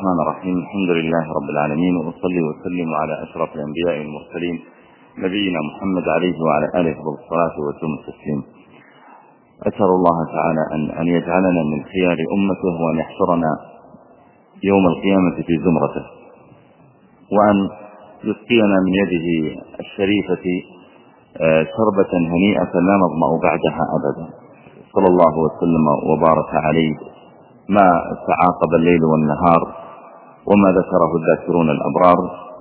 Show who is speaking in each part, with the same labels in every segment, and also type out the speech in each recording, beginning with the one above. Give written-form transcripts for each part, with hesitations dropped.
Speaker 1: الرحمن الرحيم. الحمد لله رب العالمين، وأصلي وسلم على أشرف الأنبياء المرسلين نبينا محمد عليه وعلى آله الصلاة والتسليم. أسأل الله تعالى أن يجعلنا من خيار أمته، وأن يحشرنا يوم القيامة في زمرته، وأن يسقينا من يده الشريفة شربة هنيئة لا نظمأ بعدها أبدا. صلى الله وسلم وبارك عليه ما تعاقب الليل والنهار، وما ذكره الذاكرون الأبرار،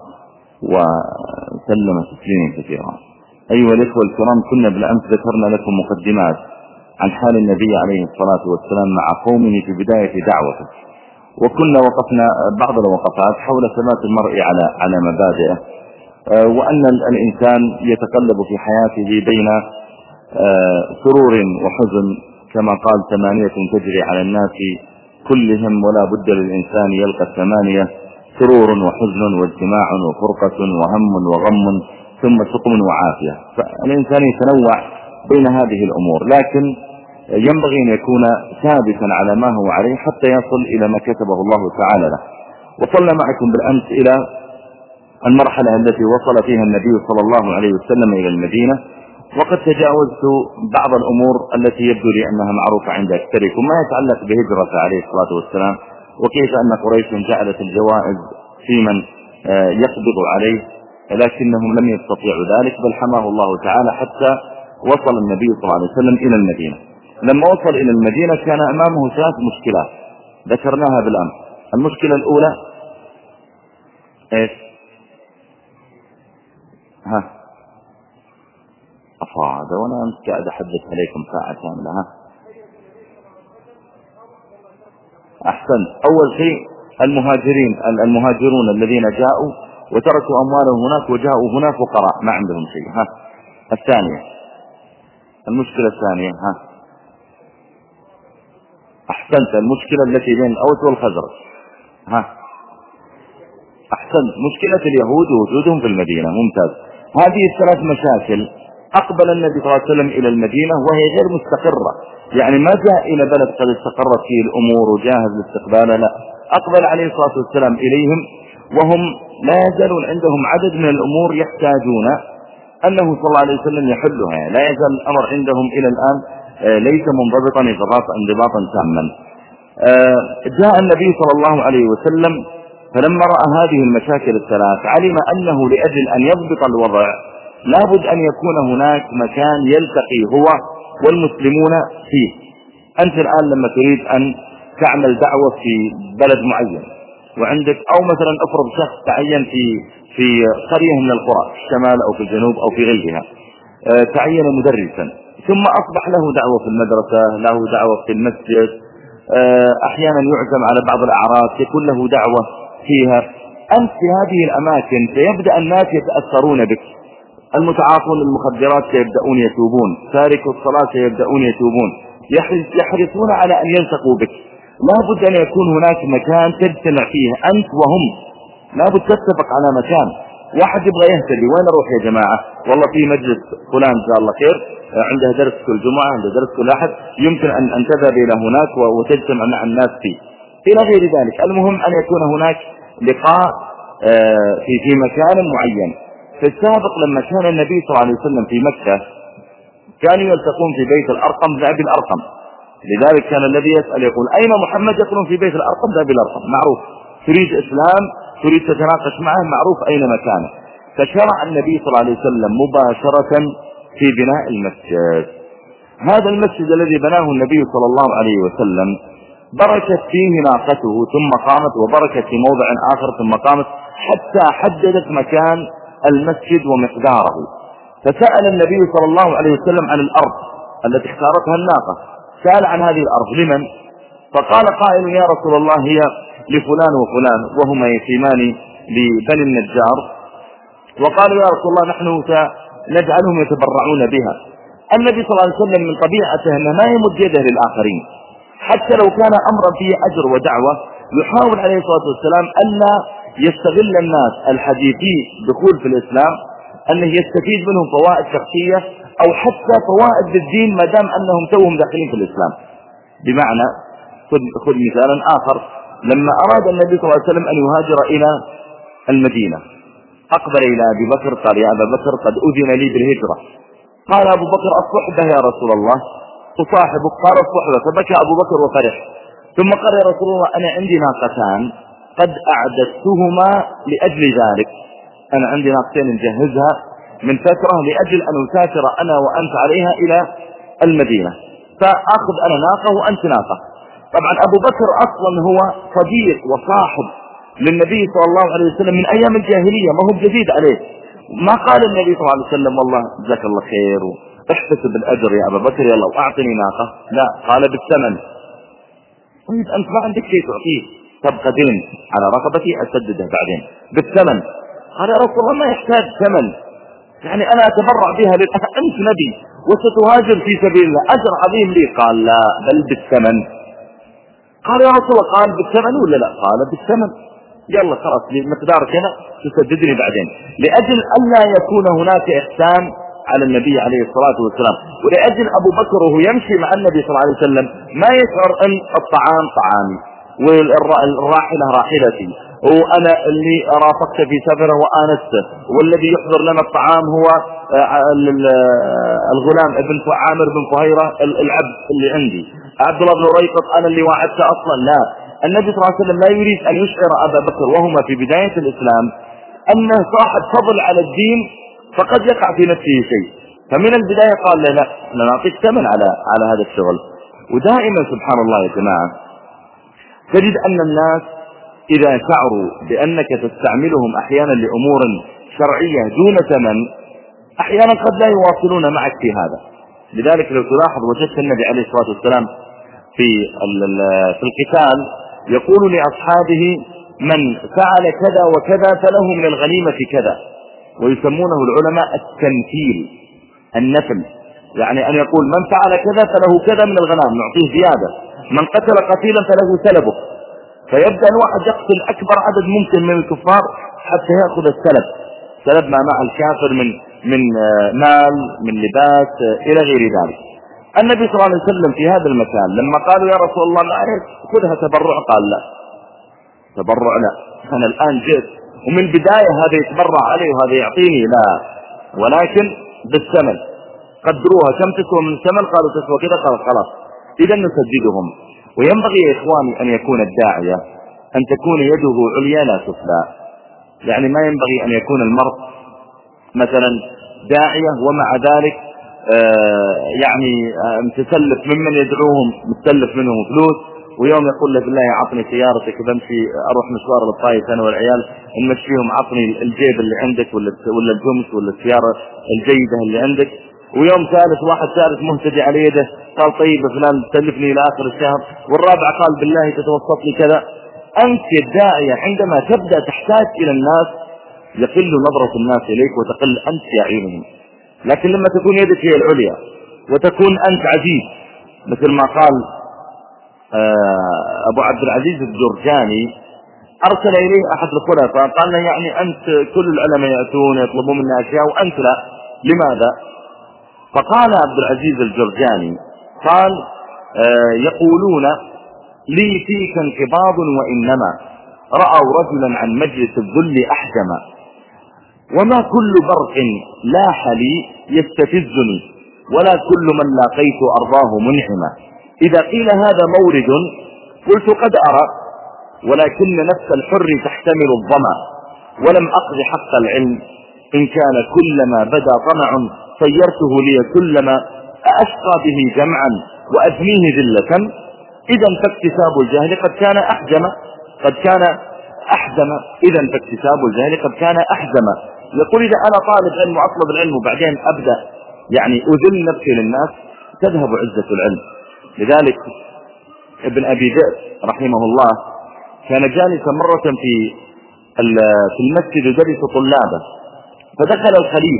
Speaker 1: وسلم تسليما كثيرا. أيها الإخوة الكرام، كنا بالأمس ذكرنا لكم مقدمات عن حال النبي عليه الصلاة والسلام مع قومه في بداية دعوته، وكنا وقفنا بعض الوقفات حول ثبات المرء على مبادئه، وأن الإنسان يتقلب في حياته بين سرور وحزن، كما قال 8 تجري على الناس كلهم، ولا بد للإنسان يلقى 8: سرور وحزن واجتماع وفرقة وهم وغم ثم سقم وعافية. فالإنسان يتنوع بين هذه الأمور، لكن ينبغي أن يكون ثابتا على ما هو عليه حتى يصل إلى ما كتبه الله تعالى له. وصلنا معكم بالأمس إلى المرحلة التي وصل فيها النبي صلى الله عليه وسلم إلى المدينة، وقد تجاوزت بعض الأمور التي يبدو لي أنها معروفة عند أكثركم، ما يتعلق بهجرة عليه الصلاة والسلام، وكيف أن قريش جعلت الجوائز في من يقبض عليه، لكنهم لم يستطيعوا ذلك، بل حماه الله تعالى حتى وصل النبي صلى الله عليه وسلم إلى المدينة. لما وصل إلى المدينة كان أمامه 3 مشكلات ذكرناها بالأمس. المشكلة الأولى إيش؟ أفعاد وأنا أمس قاعد أحدث عليكم ساعة كاملة. أحسن. أول شيء المهاجرون الذين جاءوا وتركوا أموالهم هناك وجاءوا هنا فقراء ما عندهم شيء. الثانية، المشكلة الثانية. أحسنت. المشكلة التي بين الأوس والخزرج. أحسنت. مشكلة اليهود ووجودهم في المدينة. ممتاز. هذه ال3 مشاكل أقبل النبي صلى الله عليه وسلم إلى المدينة وهي غير مستقرة، يعني ما جاء إلى بلد قد استقرت فيه الأمور وجاهز لاستقباله، لا، أقبل عليه الصلاة والسلام إليهم وهم لا يزالون عندهم عدد من الأمور يحتاجون أنه صلى الله عليه وسلم يحلها، يعني لا يزال الأمر عندهم إلى الآن ليس منضبطا انضباطا تاما. جاء النبي صلى الله عليه وسلم فلما رأى هذه المشاكل ال3 علم أنه لأجل أن يضبط الوضع لابد أن يكون هناك مكان يلتقي هو والمسلمون فيه. أنت الآن لما تريد أن تعمل دعوة في بلد معين وعندك، أو مثلا أفرض شخص تعين في قرية من القرى في الشمال أو في الجنوب أو في غيرها، تعين مدرسا، ثم أصبح له دعوة في المدرسة، له دعوة في المسجد، أحيانا يعزم على بعض الأعراس يكون له دعوة فيها. أنت في هذه الأماكن سيبدأ الناس يتأثرون بك، المتعاطون المخدرات سيبدأون يتوبون، تاركوا الصلاة سيبدأون يتوبون، يحرصون على أن يلتقوا بك. لا بد أن يكون هناك مكان تجتمع فيه أنت وهم، لا بد تتفق على مكان. واحد يبغى يهتدي، وين أروح يا جماعة؟ والله في مجلس فلان جزاه الله خير، عنده درس كل جمعة، عنده درس كل أحد، يمكن أن تذهب إلى هناك وتجتمع مع الناس فيه، إلى غير ذلك. المهم أن يكون هناك لقاء في مكان معين. في السابق لما كان النبي صلى الله عليه وسلم في مكة كانوا يلتقون في بيت الأرقم بن أبي الأرقم، لذلك كان الذي يسأل يقول أين محمد؟ يقولون في بيت الأرقم بن أبي الأرقم، معروف. تريد إسلام، تريد تتناقش معه، معروف أين مكانه. فشرع النبي صلى الله عليه وسلم مباشرة في بناء المسجد. هذا المسجد الذي بناه النبي صلى الله عليه وسلم بركت فيه ناقته ثم قامت، وبركت في موضع آخر ثم قامت، حتى حددت مكان المسجد ومقداره. فسأل النبي صلى الله عليه وسلم عن الأرض التي اختارتها الناقة، سأل عن هذه الأرض لمن؟ فقال قائل يا رسول الله هي لفلان وفلان وهما يتيمان لبني النجار، وقالوا يا رسول الله نحن سنجعلهم يتبرعون بها. النبي صلى الله عليه وسلم من طبيعته أنه ما يمد يده للآخرين، حتى لو كان أمرا فيه أجر ودعوة، يحاول عليه الصلاة والسلام ألا يستغل الناس الحديثي دخول في الإسلام أنه يستفيد منهم فوائد شخصية أو حتى فوائد بالدين ما دام أنهم توهم داخلين في الإسلام. بمعنى خذ مثالا آخر، لما أراد النبي صلى الله عليه وسلم أن يهاجر إلى المدينة أقبل إلى أبي بكر قال يا أبا بكر قد أذن لي بالهجرة. قال أبو بكر الصحبة يا رسول الله، أصاحبك؟ قال الصحبة. فبكى أبو بكر وفرح، ثم قال يا رسول الله أنا عندي ناقتان قد أعددتهما لأجل ذلك، أنا عندي ناقتين نجهزها من فترة لأجل أن أسافر أنا وأنت عليها إلى المدينة، فأخذ أنا ناقة وأنت ناقة. طبعا أبو بكر أصلا هو صديق وصاحب للنبي صلى الله عليه وسلم من أيام الجاهلية، ما هو جديد عليه. ما قال النبي صلى الله عليه وسلم والله جزاك الله خير احتسب الأجر يا أبا بكر يلا وأعطني ناقة، لا، قال بالثمن. طيب أنت ما عندك شيء تعطيه، تبقى دين على رقبتي أسدده بعدين بالثمن. قال يا رسول الله ما يحتاج ثمن، يعني أنا أتبرع بها أنت نبي وستهاجر في سبيل الله، أجر عظيم لي. قال لا بل بالثمن. قال يا رسول الله قال بالثمن ولا لا؟ قال بالثمن. يلا خلاص بمقدار كذا تسددني بعدين، لأجل ألا يكون هناك إحسان على النبي عليه الصلاة والسلام، ولأجل أبو بكر وهو يمشي مع النبي صلى الله عليه وسلم ما يشعر أن الطعام طعامي والراحلة راحلتي وأنا اللي رافقت في سفره وآنسته، والذي يحضر لنا الطعام هو الغلام ابن عامر بن فهيرة العبد اللي عندي، عبد الله بن ريقط أنا اللي وعدته أصلا. لا، النبي صلى الله عليه وسلم لا يريد أن يشعر أبا بكر وهما في بداية الإسلام أنه صاحب فضل على الدين فقد يقع في نفسه شيء، فمن البداية قال له لا نعطيك ثمن على هذا الشغل. ودائما سبحان الله يا جماعة تجد أن الناس إذا شعروا بأنك تستعملهم أحيانا لأمور شرعية دون ثمن أحيانا قد لا يواصلون معك في هذا. لذلك لو تلاحظ وجدت النبي عليه الصلاة والسلام في القتال يقول لأصحابه من فعل كذا وكذا فله من الغنيمة كذا، ويسمونه العلماء التنفيل، النفل، يعني أن يقول من فعل كذا فله كذا من الغنائم نعطيه زيادة، من قتل قتيلا فله سلبه، فيبدأ الواحد يقتل أكبر عدد ممكن من الكفار حتى يأخذ السلب، سلب ما مع الكافر من مال من لباس إلى غير ذلك. النبي صلى الله عليه وسلم في هذا المكان لما قالوا يا رسول الله ما عليك خذها تبرع، قال لا تبرع لا، أنا الآن جئت ومن البداية هذا يتبرع علي وهذا يعطيني، لا، ولكن بالثمن، قدروها كم تسوى من الثمن؟ قالوا تسوى كذا، قال خلاص إذا نسددهم. وينبغي يا إخواني أن يكون الداعية أن تكون يده عليا لا سفلى، يعني ما ينبغي أن يكون المرء مثلا داعية ومع ذلك يعني متسلف ممن يدعوهم، متسلف منهم فلوس، ويوم يقول له بالله عطني سيارتك بمشي اروح مشوار للطايف انا والعيال نمشيهم، عطني الجيب اللي عندك ولا الجمس ولا السياره الجيده اللي عندك. ويوم ثالث واحد ثالث مهتدي على يده قال طيب فلان تلفني الى اخر الشهر، والرابع قال بالله تتوسط لي كذا. انت الداعيه عندما تبدا تحتاج الى الناس يقل نظره الناس اليك وتقل انت في اعينهم، لكن لما تكون يدك هي العليا وتكون انت عزيز، مثل ما قال أبو عبد العزيز الجرجاني أرسل إليه أحد الخلفاء قال له يعني أنت كل العلماء يأتون يطلبون منا أشياء وأنت لا، لماذا؟ فقال عبد العزيز الجرجاني قال يقولون لي فيك انقباض وإنما رأوا رجلا عن مجلس الذل أحجما، وما كل برق لاح لي يستفزني ولا كل من لاقيت أرضاه منعما. إذا قيل هذا مورد قلت قد أرى، ولكن نفس الحر تحتمل الظما، ولم أقض حق العلم إن كان كلما بدا طمع صيرته لي كلما أشقى به جمعا وأدنيه ذلة. إذا فاكتساب الجهل قد كان أحجم إذا فاكتساب الجهل قد كان أحجم. يقول إذا أنا طالب علم وأطلب العلم وبعدين أبدأ يعني أذل نفسي للناس تذهب عزة العلم. لذلك ابن أبي ذئب رحمه الله كان جالسا مرة في المسجد يدرس طلابه، فدخل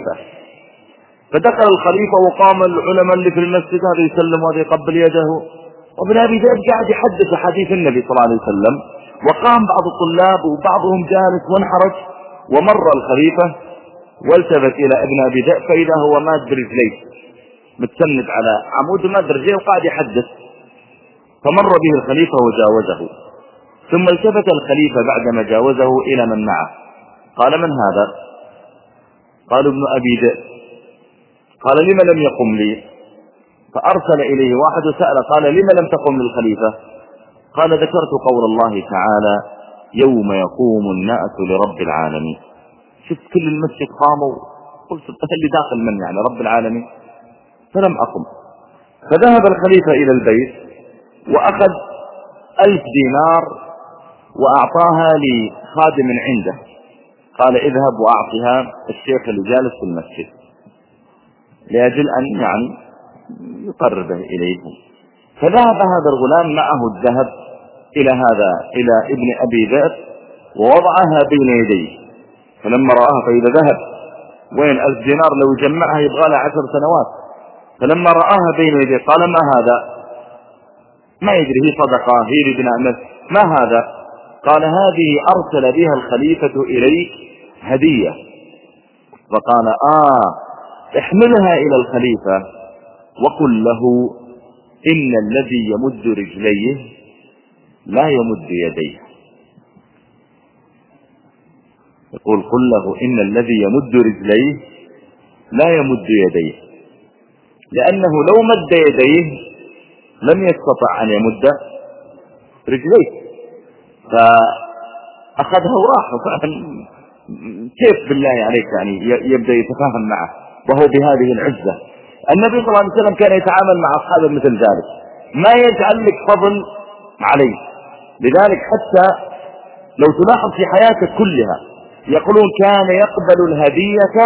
Speaker 1: الخليفة وقام العلماء اللي في المسجد هذا يسلم وهذا يقبل يده، وابن أبي ذئب قاعد يحدث حديث النبي صلى الله عليه وسلم، وقام بعض الطلاب وبعضهم جالس وانحرج، ومر الخليفة والتفت إلى ابن أبي ذئب فإذا هو ماد برجليه متسند على عمود ماد رجليه وقاعد يحدث، فمر به الخليفة وجاوزه، ثم التفت الخليفة بعدما جاوزه إلى من معه، قال: من هذا؟ قالوا: ابن أبي ذئب. قال: لم لم يقم لي؟ فأرسل إليه واحد وسأل، قال: لم لم تقم للخليفة؟ قال: ذكرت قول الله تعالى: يوم يقوم الناس لرب العالمين. شفت كل المسجد قاموا، قلت اللي داخل من يعني رب العالمين، فلم أقم. فذهب الخليفة إلى البيت وأخذ 1000 دينار وأعطاها لخادم عنده، قال: اذهب وأعطها الشيخ اللي جالس في المسجد لأجل أن يعني يقربه إليهم. فذهب هذا الغلام معه الذهب إلى ابن أبي ذئب ووضعها بين يديه، فلما رآها فإذا ذهب وين 1000 دينار لو جمعها يبغى لها 10 سنوات، فلما رآها بين يديه قال: ما هذا؟ ما يدري، هي صدقة، هي لبناء مسجد، ما هذا؟ قال: هذه أرسل بها الخليفة إليك هدية. فقال: احملها إلى الخليفة وقل له إن الذي يمد رجليه لا يمد يديه. يقول: قل له إن الذي يمد رجليه لا يمد يديه، لأنه لو مد يديه لم يستطع أن يمد رجليه. فأخذها وراح. كيف بالله عليك يعني يبدأ يتفاهم معه وهو بهذه العزة؟ النبي صلى الله عليه وسلم كان يتعامل مع أصحابه مثل ذلك، ما يجعل لك فضل عليه. لذلك حتى لو تلاحظ في حياتك كلها يقولون كان يقبل الهدية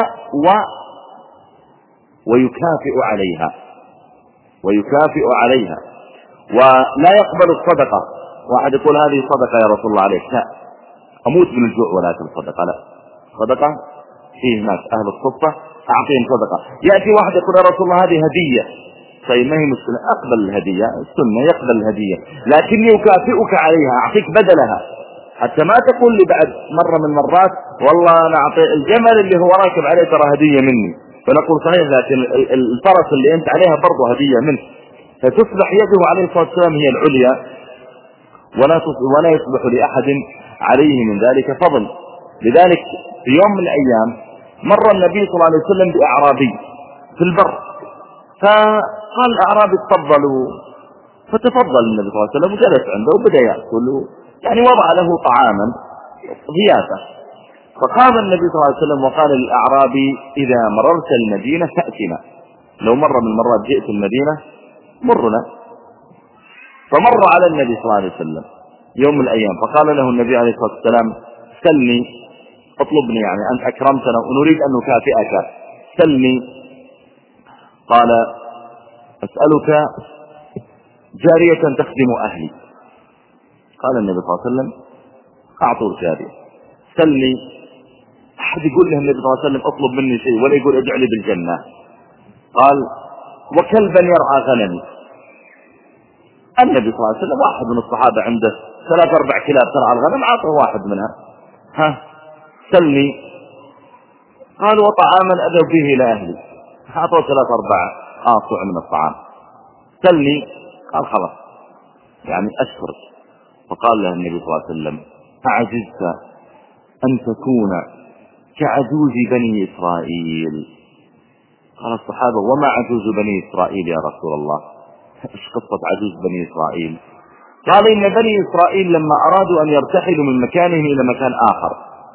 Speaker 1: ويكافئ عليها ولا يقبل الصدقة. واحد يقول: هذه صدقة يا رسول الله عليك، لا، أموت من الجوع ولكن صدقة لا. صدقة فيه ناس أهل الصفة أعطيهم صدقة. يأتي واحد يقول: يا رسول الله هذه هدية. طيب ما هي مشكلة، أقبل الهدية، السنة يقبل الهدية، لكني أكافئك عليها، أعطيك بدلها. حتى ما تقول لي بعد مرة من مرات: والله أنا أعطي الجمل اللي هو راكب عليه ترى هدية مني، فنقول: صحيح، لكن الفرس اللي أنت عليها برضه هدية منه. فتصبح يده عليه الصلاة والسلام هي العليا، ولا يصبح لأحد عليه من ذلك فضل. لذلك في يوم من الأيام مر النبي صلى الله عليه وسلم بأعرابي في البر، فقال الأعرابي: تفضلوا. فتفضل النبي صلى الله عليه وسلم وجلس عنده وبدأ يأكل، يعني وضع له طعاما ضيافة. فقام النبي صلى الله عليه وسلم وقال للأعرابي: إذا مررت المدينة فأتنا، لو مرة من المرات جئت المدينة مرنا. فمر على النبي صلى الله عليه وسلم يوم من الأيام، فقال له النبي عليه الصلاة والسلام: سلني، اطلبني، يعني أنت أكرمتنا ونريد أن نكافئك، سلني. قال: أسألك جارية تخدم أهلي. قال النبي صلى الله عليه وسلم: أعطوا الجارية. سلني. أحد يقول له النبي صلى الله عليه وسلم: اطلب مني شيء، ولا يقول: ادع لي بالجنة. قال: وكلبا يرعى غنمي. النبي صلى الله عليه وسلم واحد من الصحابة عنده 3-4 كلاب ترعى الغنم، أعطه واحد منها. سلني. قال: وطعاما أذهب به إلى أهلي. أعطوه 3-4 آصع من الطعام. سلني. قال: خلاص، يعني أشكرك. فقال له النبي صلى الله عليه وسلم: أعجزت أن تكون كعجوز بني إسرائيل. قال الصحابة: وما عجوز بني إسرائيل يا رسول الله؟ ايش قصة عجوز بني إسرائيل؟ قال: إن بني إسرائيل لما أرادوا أن يرتحلوا من مكانهم إلى مكان آخر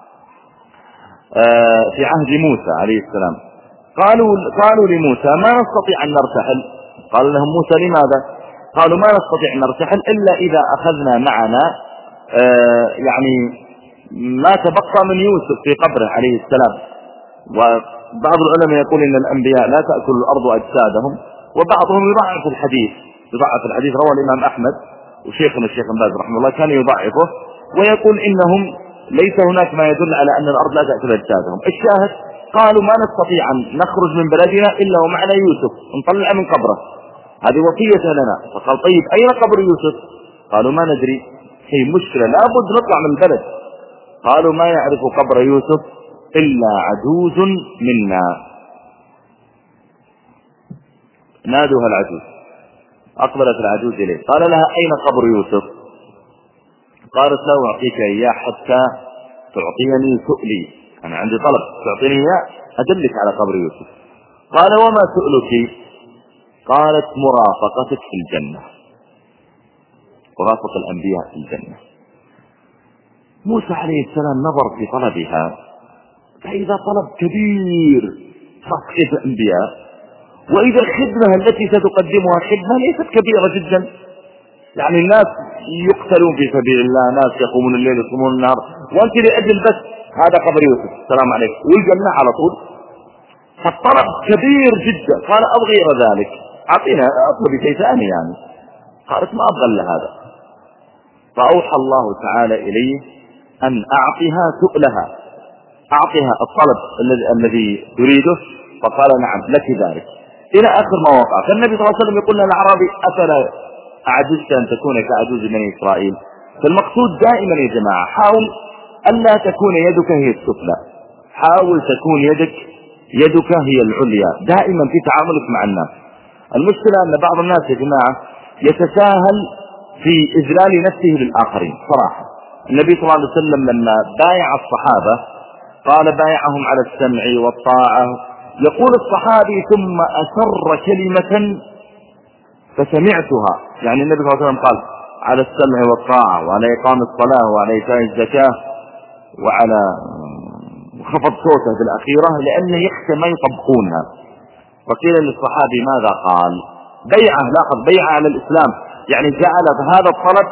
Speaker 1: في عهد موسى عليه السلام، قالوا لموسى: ما نستطيع أن نرتحل. قال لهم موسى: لماذا؟ قالوا: ما نستطيع أن نرتحل إلا إذا أخذنا معنا يعني ما تبقى من يوسف في قبره عليه السلام. وبعض العلماء يقول إن الأنبياء لا تأكل الأرض أجسادهم، وبعضهم يضعف الحديث. روى الإمام أحمد وشيخنا الشيخ بن باز رحمه الله كان يضعفه، ويقول إنهم ليس هناك ما يدل على أن الأرض لا تأكل أجسادهم. الشاهد قالوا: ما نستطيع أن نخرج من بلدنا إلا ومعنا يوسف، نطلع من قبره، هذه وصية لنا. فقال: طيب أين قبر يوسف؟ قالوا: ما ندري، هي مشكلة، لابد نطلع من البلد. قالوا: ما يعرف قبر يوسف إلا عجوز منا. نادوها العجوز، أقبلت العجوز إليه، قال لها: أين قبر يوسف؟ قالت له أعطيك إياه حتى تعطيني سؤلي، أنا عندي طلب تعطيني إياه أدلك على قبر يوسف. قال وما سؤلك؟ قالت مرافقتك في الجنة، مرافق الأنبياء في الجنة. موسى عليه السلام نظر في طلبها فإذا طلب كبير صفحة الأنبياء، وإذا الخدمة التي ستقدمها خدمة ليست كبيرة جدا، يعني الناس يقتلون في سبيل الله، ناس يقومون الليل يصومون النهار، وأنت لأجل بس هذا قبر يوسف السلام عليكم والجنة على طول. فالطلب كبير جدا. قال أبغي غير ذلك، أعطينا أطلب شيء ثاني يعني. قالت ما أبغى إلا هذا. فأوحى الله تعالى إليه أن أعطها سؤلها، أعطها الطلب الذي تريده. فقال نعم لك ذلك، إلى آخر ما وقع. فالنبي صلى الله عليه وسلم يقول للأعرابي أفلا أعجزت أن تكون كعجوز بني إسرائيل؟ فالمقصود دائما يا جماعة حاول ألا تكون يدك هي السفلى، حاول تكون يدك هي العليا دائما في تعاملك مع الناس. المشكلة أن بعض الناس يا جماعة يتساهل في إذلال نفسه للآخرين. صراحة النبي صلى الله عليه وسلم لما بايع الصحابة قال بايعهم على السمع والطاعة. يقول الصحابي ثم أسر كلمة فسمعتها، يعني النبي صلى الله عليه وسلم قال على السمع والطاعة وعلى إقام الصلاة وعلى إيتاء الزكاة وعلى خفض صوته بالأخيرة لأنه يخشى ما يطبقونها. فقيل للصحابي ماذا قال؟ بيعة، لاحظ بيعة على الإسلام، يعني جعل هذا الطلب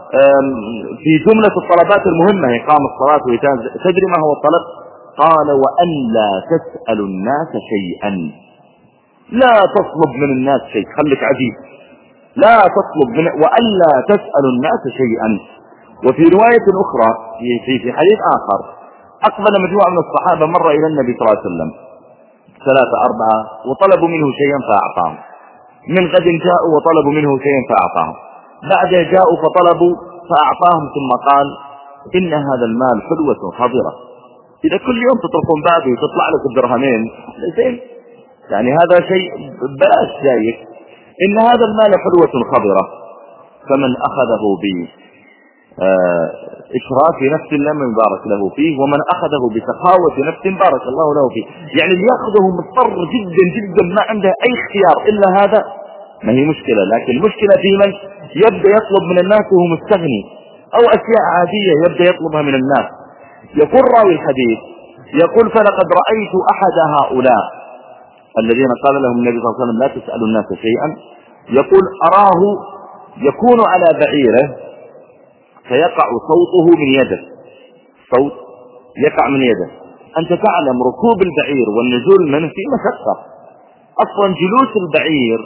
Speaker 1: في جملة الطلبات المهمة إقام الصلاة وإيتاء الزكاة. تدري ما هو الطلب؟ قال وأن لا تسأل الناس شيئا، لا تطلب من الناس شيء، خليك عجيب، لا تطلب من وأن لا تسأل الناس شيئا. وفي رواية أخرى في حديث آخر أقبل مجموعة من الصحابة مرة إلى النبي صلى الله عليه وسلم 3 4 وطلبوا منه شيئا فأعطاهم، من غد جاءوا وطلبوا منه شيئا فأعطاهم، بعد جاءوا فطلبوا فأعطاهم، ثم قال إن هذا المال حلوة خضرة، إذا كل يوم تطرقون بابي وتطلع لك الدرهمين زين، يعني هذا شيء بلاش جايك، إن هذا المال حلوة خضرة، فمن أخذه بإشراف نفس لم يبارك له فيه، ومن أخذه بسخاوة نفس بارك الله له فيه. يعني اللي يأخذه مضطر جدا جدا ما عنده أي اختيار إلا هذا ما هي مشكلة، لكن المشكلة في من يبدأ يطلب من الناس وهو مستغني، أو أشياء عادية يبدأ يطلبها من الناس. يقول راوي الحديث يقول فلقد رأيت أحد هؤلاء الذين قال لهم النبي صلى الله عليه وسلم لا تسألوا الناس شيئا، يقول أراه يكون على بعيره فيقع صوته من يده، صوت يقع من يده. أنت تعلم ركوب البعير والنزول منه في مشقة، أصلا جلوس البعير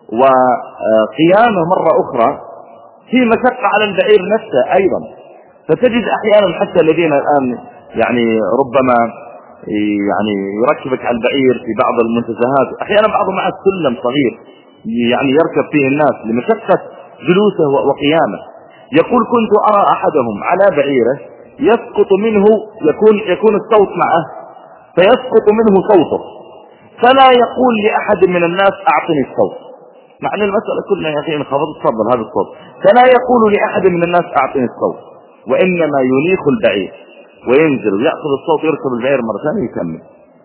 Speaker 1: وقيامه مرة أخرى في مشقة على البعير نفسه أيضا. فتجد أحيانا حتى الذين الآن يعني ربما يعني يركبك على البعير في بعض المنتزهات، أحيانا بعضهم مع السلم صغير يعني يركب فيه الناس لمشقة جلوسه وقيامه. يقول كنت أرى أحدهم على بعيره يسقط منه، يكون الصوت معه فيسقط منه صوته، فلا يقول لأحد من الناس أعطني الصوت، مع أن المسألة كلها يا أخي انخفض تفضل هذا الصوت، فلا يقول لأحد من الناس أعطني الصوت، وإنما ينيخ البعير وينزل ويأخذ الصوت يركب البعير مرة ثانية يكمل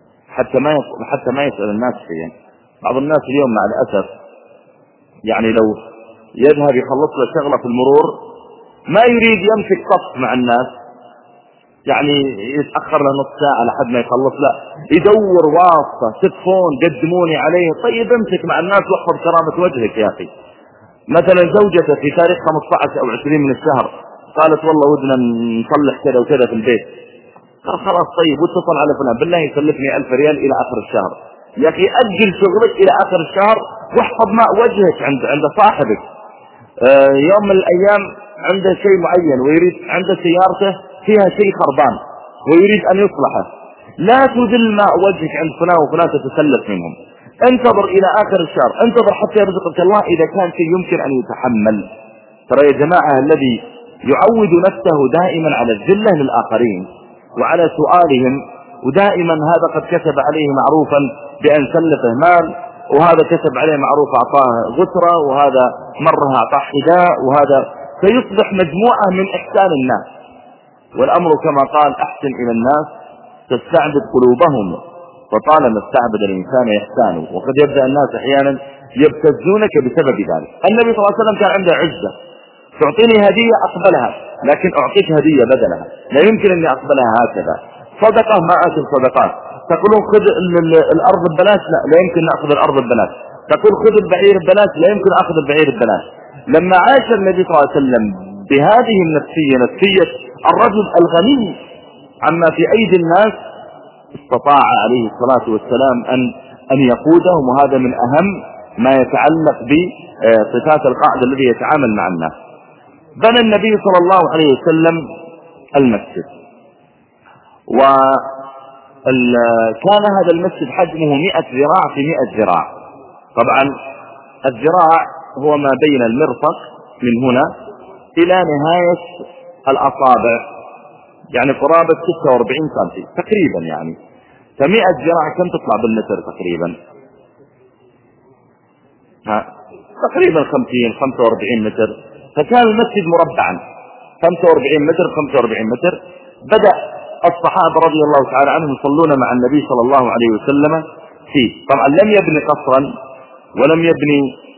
Speaker 1: حتى ما يسأل الناس شيئا. بعض الناس اليوم مع الأسف يعني لو يذهب يخلص له شغلة في المرور ما يريد يمسك صف مع الناس، يعني يتأخر له نص ساعة لحد ما يخلص، لا يدور واسطة تلفون قدموني عليه. طيب امسك مع الناس واحفظ كرامة وجهك يا أخي. مثلا زوجته في تاريخ 15 أو 20 من الشهر قالت والله ودنا نصلح كذا وكذا في البيت، قال خلاص طيب واتصل على فلان بالله يسلفني 1000 ريال إلى آخر الشهر. يا أخي أجل شغلك إلى آخر الشهر واحفظ ماء وجهك عند صاحبك. يوم من الأيام عنده شيء معين ويريد، عنده سيارته فيها شيء خربان ويريد أن يصلحه، لا تذل ماء وجهك عند فلان وفلان تتسلف منهم، انتظر إلى آخر الشهر، انتظر حتى يرزقك الله إذا كان شيء يمكن أن يتحمل. ترى يا جماعة الذي يعود نفسه دائما على الذلة للآخرين وعلى سؤالهم، ودائما هذا قد كتب عليه معروفا بأن سلفه مال، وهذا كتب عليه معروف أعطاه غسرة، وهذا مرة أعطاه حذاء، وهذا سيصبح مجموعة من إحسان الناس. والأمر كما قال أحسن إلى الناس تستعبد قلوبهم، فطالما استعبد الإنسان إحسانه. وقد يبدأ الناس أحيانا يبتزونك بسبب ذلك. النبي صلى الله عليه وسلم كان عنده عزة، تعطيني هدية أقبلها، لكن أعطيك هدية بدلها، لا يمكن أني أقبلها هكذا. صدقة ما أكل صدقات، تقولون خذ الأرض ببلاش، لا يمكن نأخذ الأرض ببلاش. تقول خذ البعير ببلاش، لا يمكن أخذ البعير ببلاش. لما عاش النبي صلى الله عليه وسلم بهذه النفسية، نفسية الرجل الغني عما في أيدي الناس، استطاع عليه الصلاة والسلام أن يقودهم. وهذا من أهم ما يتعلق بصفات القائد الذي يتعامل مع الناس. بنى النبي صلى الله عليه وسلم المسجد، وكان هذا المسجد حجمه 100 ذراع في 100 ذراع. طبعا الذراع هو ما بين المرفق من هنا إلى نهاية الأصابع، يعني قرابة 46 سم تقريبا. يعني ف100 ذراع كم تطلع بالمتر تقريبا؟ تقريبا 50-45 متر. فكان المسجد مربعا 45 متر 45 متر. بدأ الصحابة رضي الله تعالى عنهم يصلون مع النبي صلى الله عليه وسلم فيه. طبعا لم يبني قصرا ولم يبني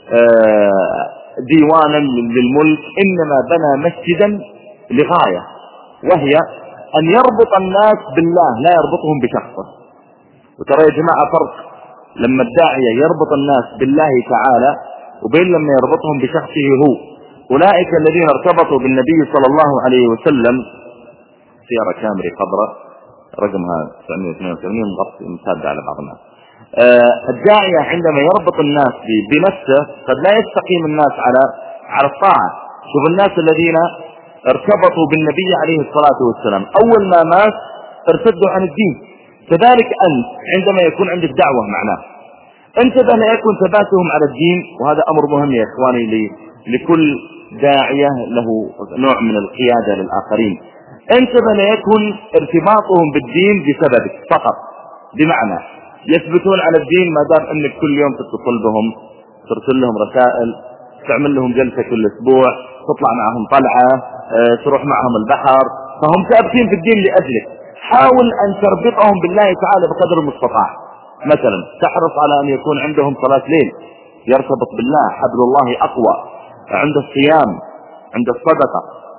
Speaker 1: ديوانا للملك، إنما بنى مسجدا لغاية، وهي أن يربط الناس بالله لا يربطهم بشخصه. وترى يا جماعة فرق لما الداعية يربط الناس بالله تعالى وبين لما يربطهم بشخصه هو. أولئك الذين ارتبطوا بالنبي صلى الله عليه وسلم، سيارة كامري خضراء رقمها 982 ضبط مساعدة على بعض الناس. الداعية عندما يربط الناس بنفسه قد لا يستقيم الناس على الطاعة. شوف الناس الذين ارتبطوا بالنبي عليه الصلاة والسلام أول ما مات ارتدوا عن الدين. كذلك أنت عندما يكون عندك دعوة معناه انتبه لا يكون ثباتهم على الدين. وهذا أمر مهم يا إخواني لكل داعية له نوع من القيادة للآخرين. انتبه لا يكون ارتباطهم بالدين بسببك فقط، بمعنى يثبتون على الدين ما دام انك كل يوم تتصل بهم، ترسل لهم رسائل، تعمل لهم جلسة كل اسبوع، تطلع معهم طلعة، تروح معهم البحر، فهم ثابتين في الدين لأجلك. حاول أن تربطهم بالله تعالى بقدر المستطاع. مثلا تحرص على أن يكون عندهم صلاة ليل يرتبط بالله، حبل الله أقوى، عند الصيام، عند الصدقة،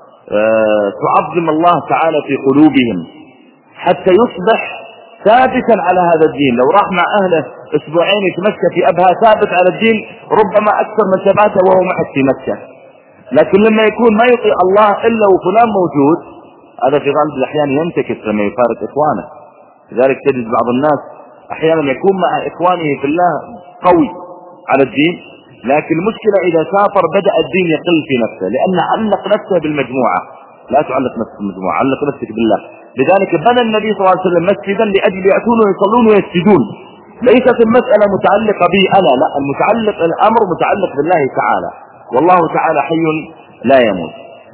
Speaker 1: تعظم الله تعالى في قلوبهم حتى يصبح ثابتا على هذا الدين. لو راح مع أهله أسبوعين يتمشى في أبها ثابت على الدين ربما أكثر من ثباته وهو معك في مكة. لكن لما يكون ما يطيع الله إلا وفلان موجود، هذا في غالب الأحيان ينتكس لما يفارق إخوانه. لذلك تجد بعض الناس أحيانا يكون مع إخوانه في الله قوي على الدين، لكن المشكلة إذا سافر بدأ الدين يقل في نفسه، لأن علق نفسه بالمجموعة. لا تعلق نفسك بالمجموعة، علق نفسك بالله. لذلك بنى النبي صلى الله عليه وسلم مسجدا لأجل يأتون ويصلون ويسجدون. ليست المسألة متعلقة بي أنا، لا، الأمر متعلق بالله تعالى، والله تعالى حي لا يموت.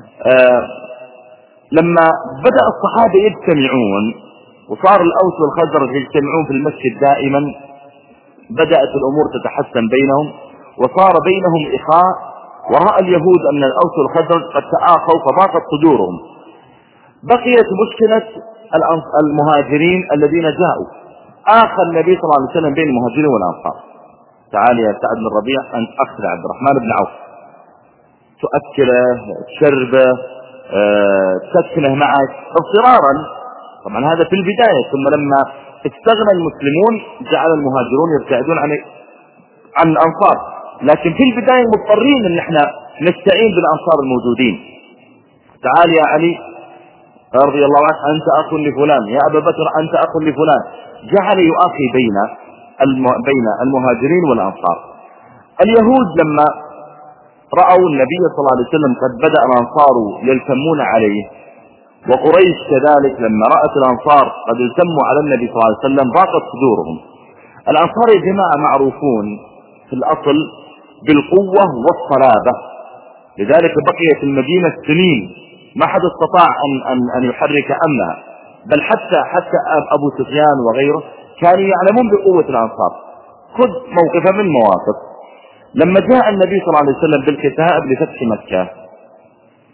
Speaker 1: لما بدأ الصحابة يجتمعون وصار الأوس والخزرج يجتمعون في المسجد دائما، بدأت الأمور تتحسن بينهم وصار بينهم إخاء. ورأى اليهود أن الأوس والخزرج قد تآخوا فضاقت صدورهم. بقيت مشكلة المهاجرين الذين جاءوا. آخى النبي صلى الله عليه وسلم بين المهاجرين والأنصار. تعال يا سعد بن ربيع أنت أخذ عبد الرحمن بن عوف، تؤكله، تشربه، تسكنه معك اضطرارا. طبعا هذا في البداية، ثم لما استغنى المسلمون جعل المهاجرون يبتعدون عن الأنصار. لكن في البداية مضطرين ان احنا نستعين بالأنصار الموجودين. تعال يا علي رضي الله عنه أنت أخ لفلان، يا أبا بكر أنت أخ لفلان. جعل يؤخي بين المهاجرين والأنصار. اليهود لما رأوا النبي صلى الله عليه وسلم قد بدأ الأنصار يلتمون عليه، وقريش كذلك لما رأت الأنصار قد التموا على النبي صلى الله عليه وسلم ضاقت صدورهم. الأنصار يا جماعة معروفون في الأصل بالقوة والصلابة، لذلك بقيت المدينة سنين ما حد استطاع أن يحرك أمنها، بل حتى أبو سفيان وغيره كانوا يعلمون بقوة الأنصار. خذ موقفا من مواقف. لما جاء النبي صلى الله عليه وسلم بالكتائب لفتح مكة،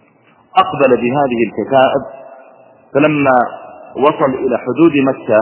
Speaker 1: أقبل بهذه الكتائب. فلما وصل إلى حدود مكة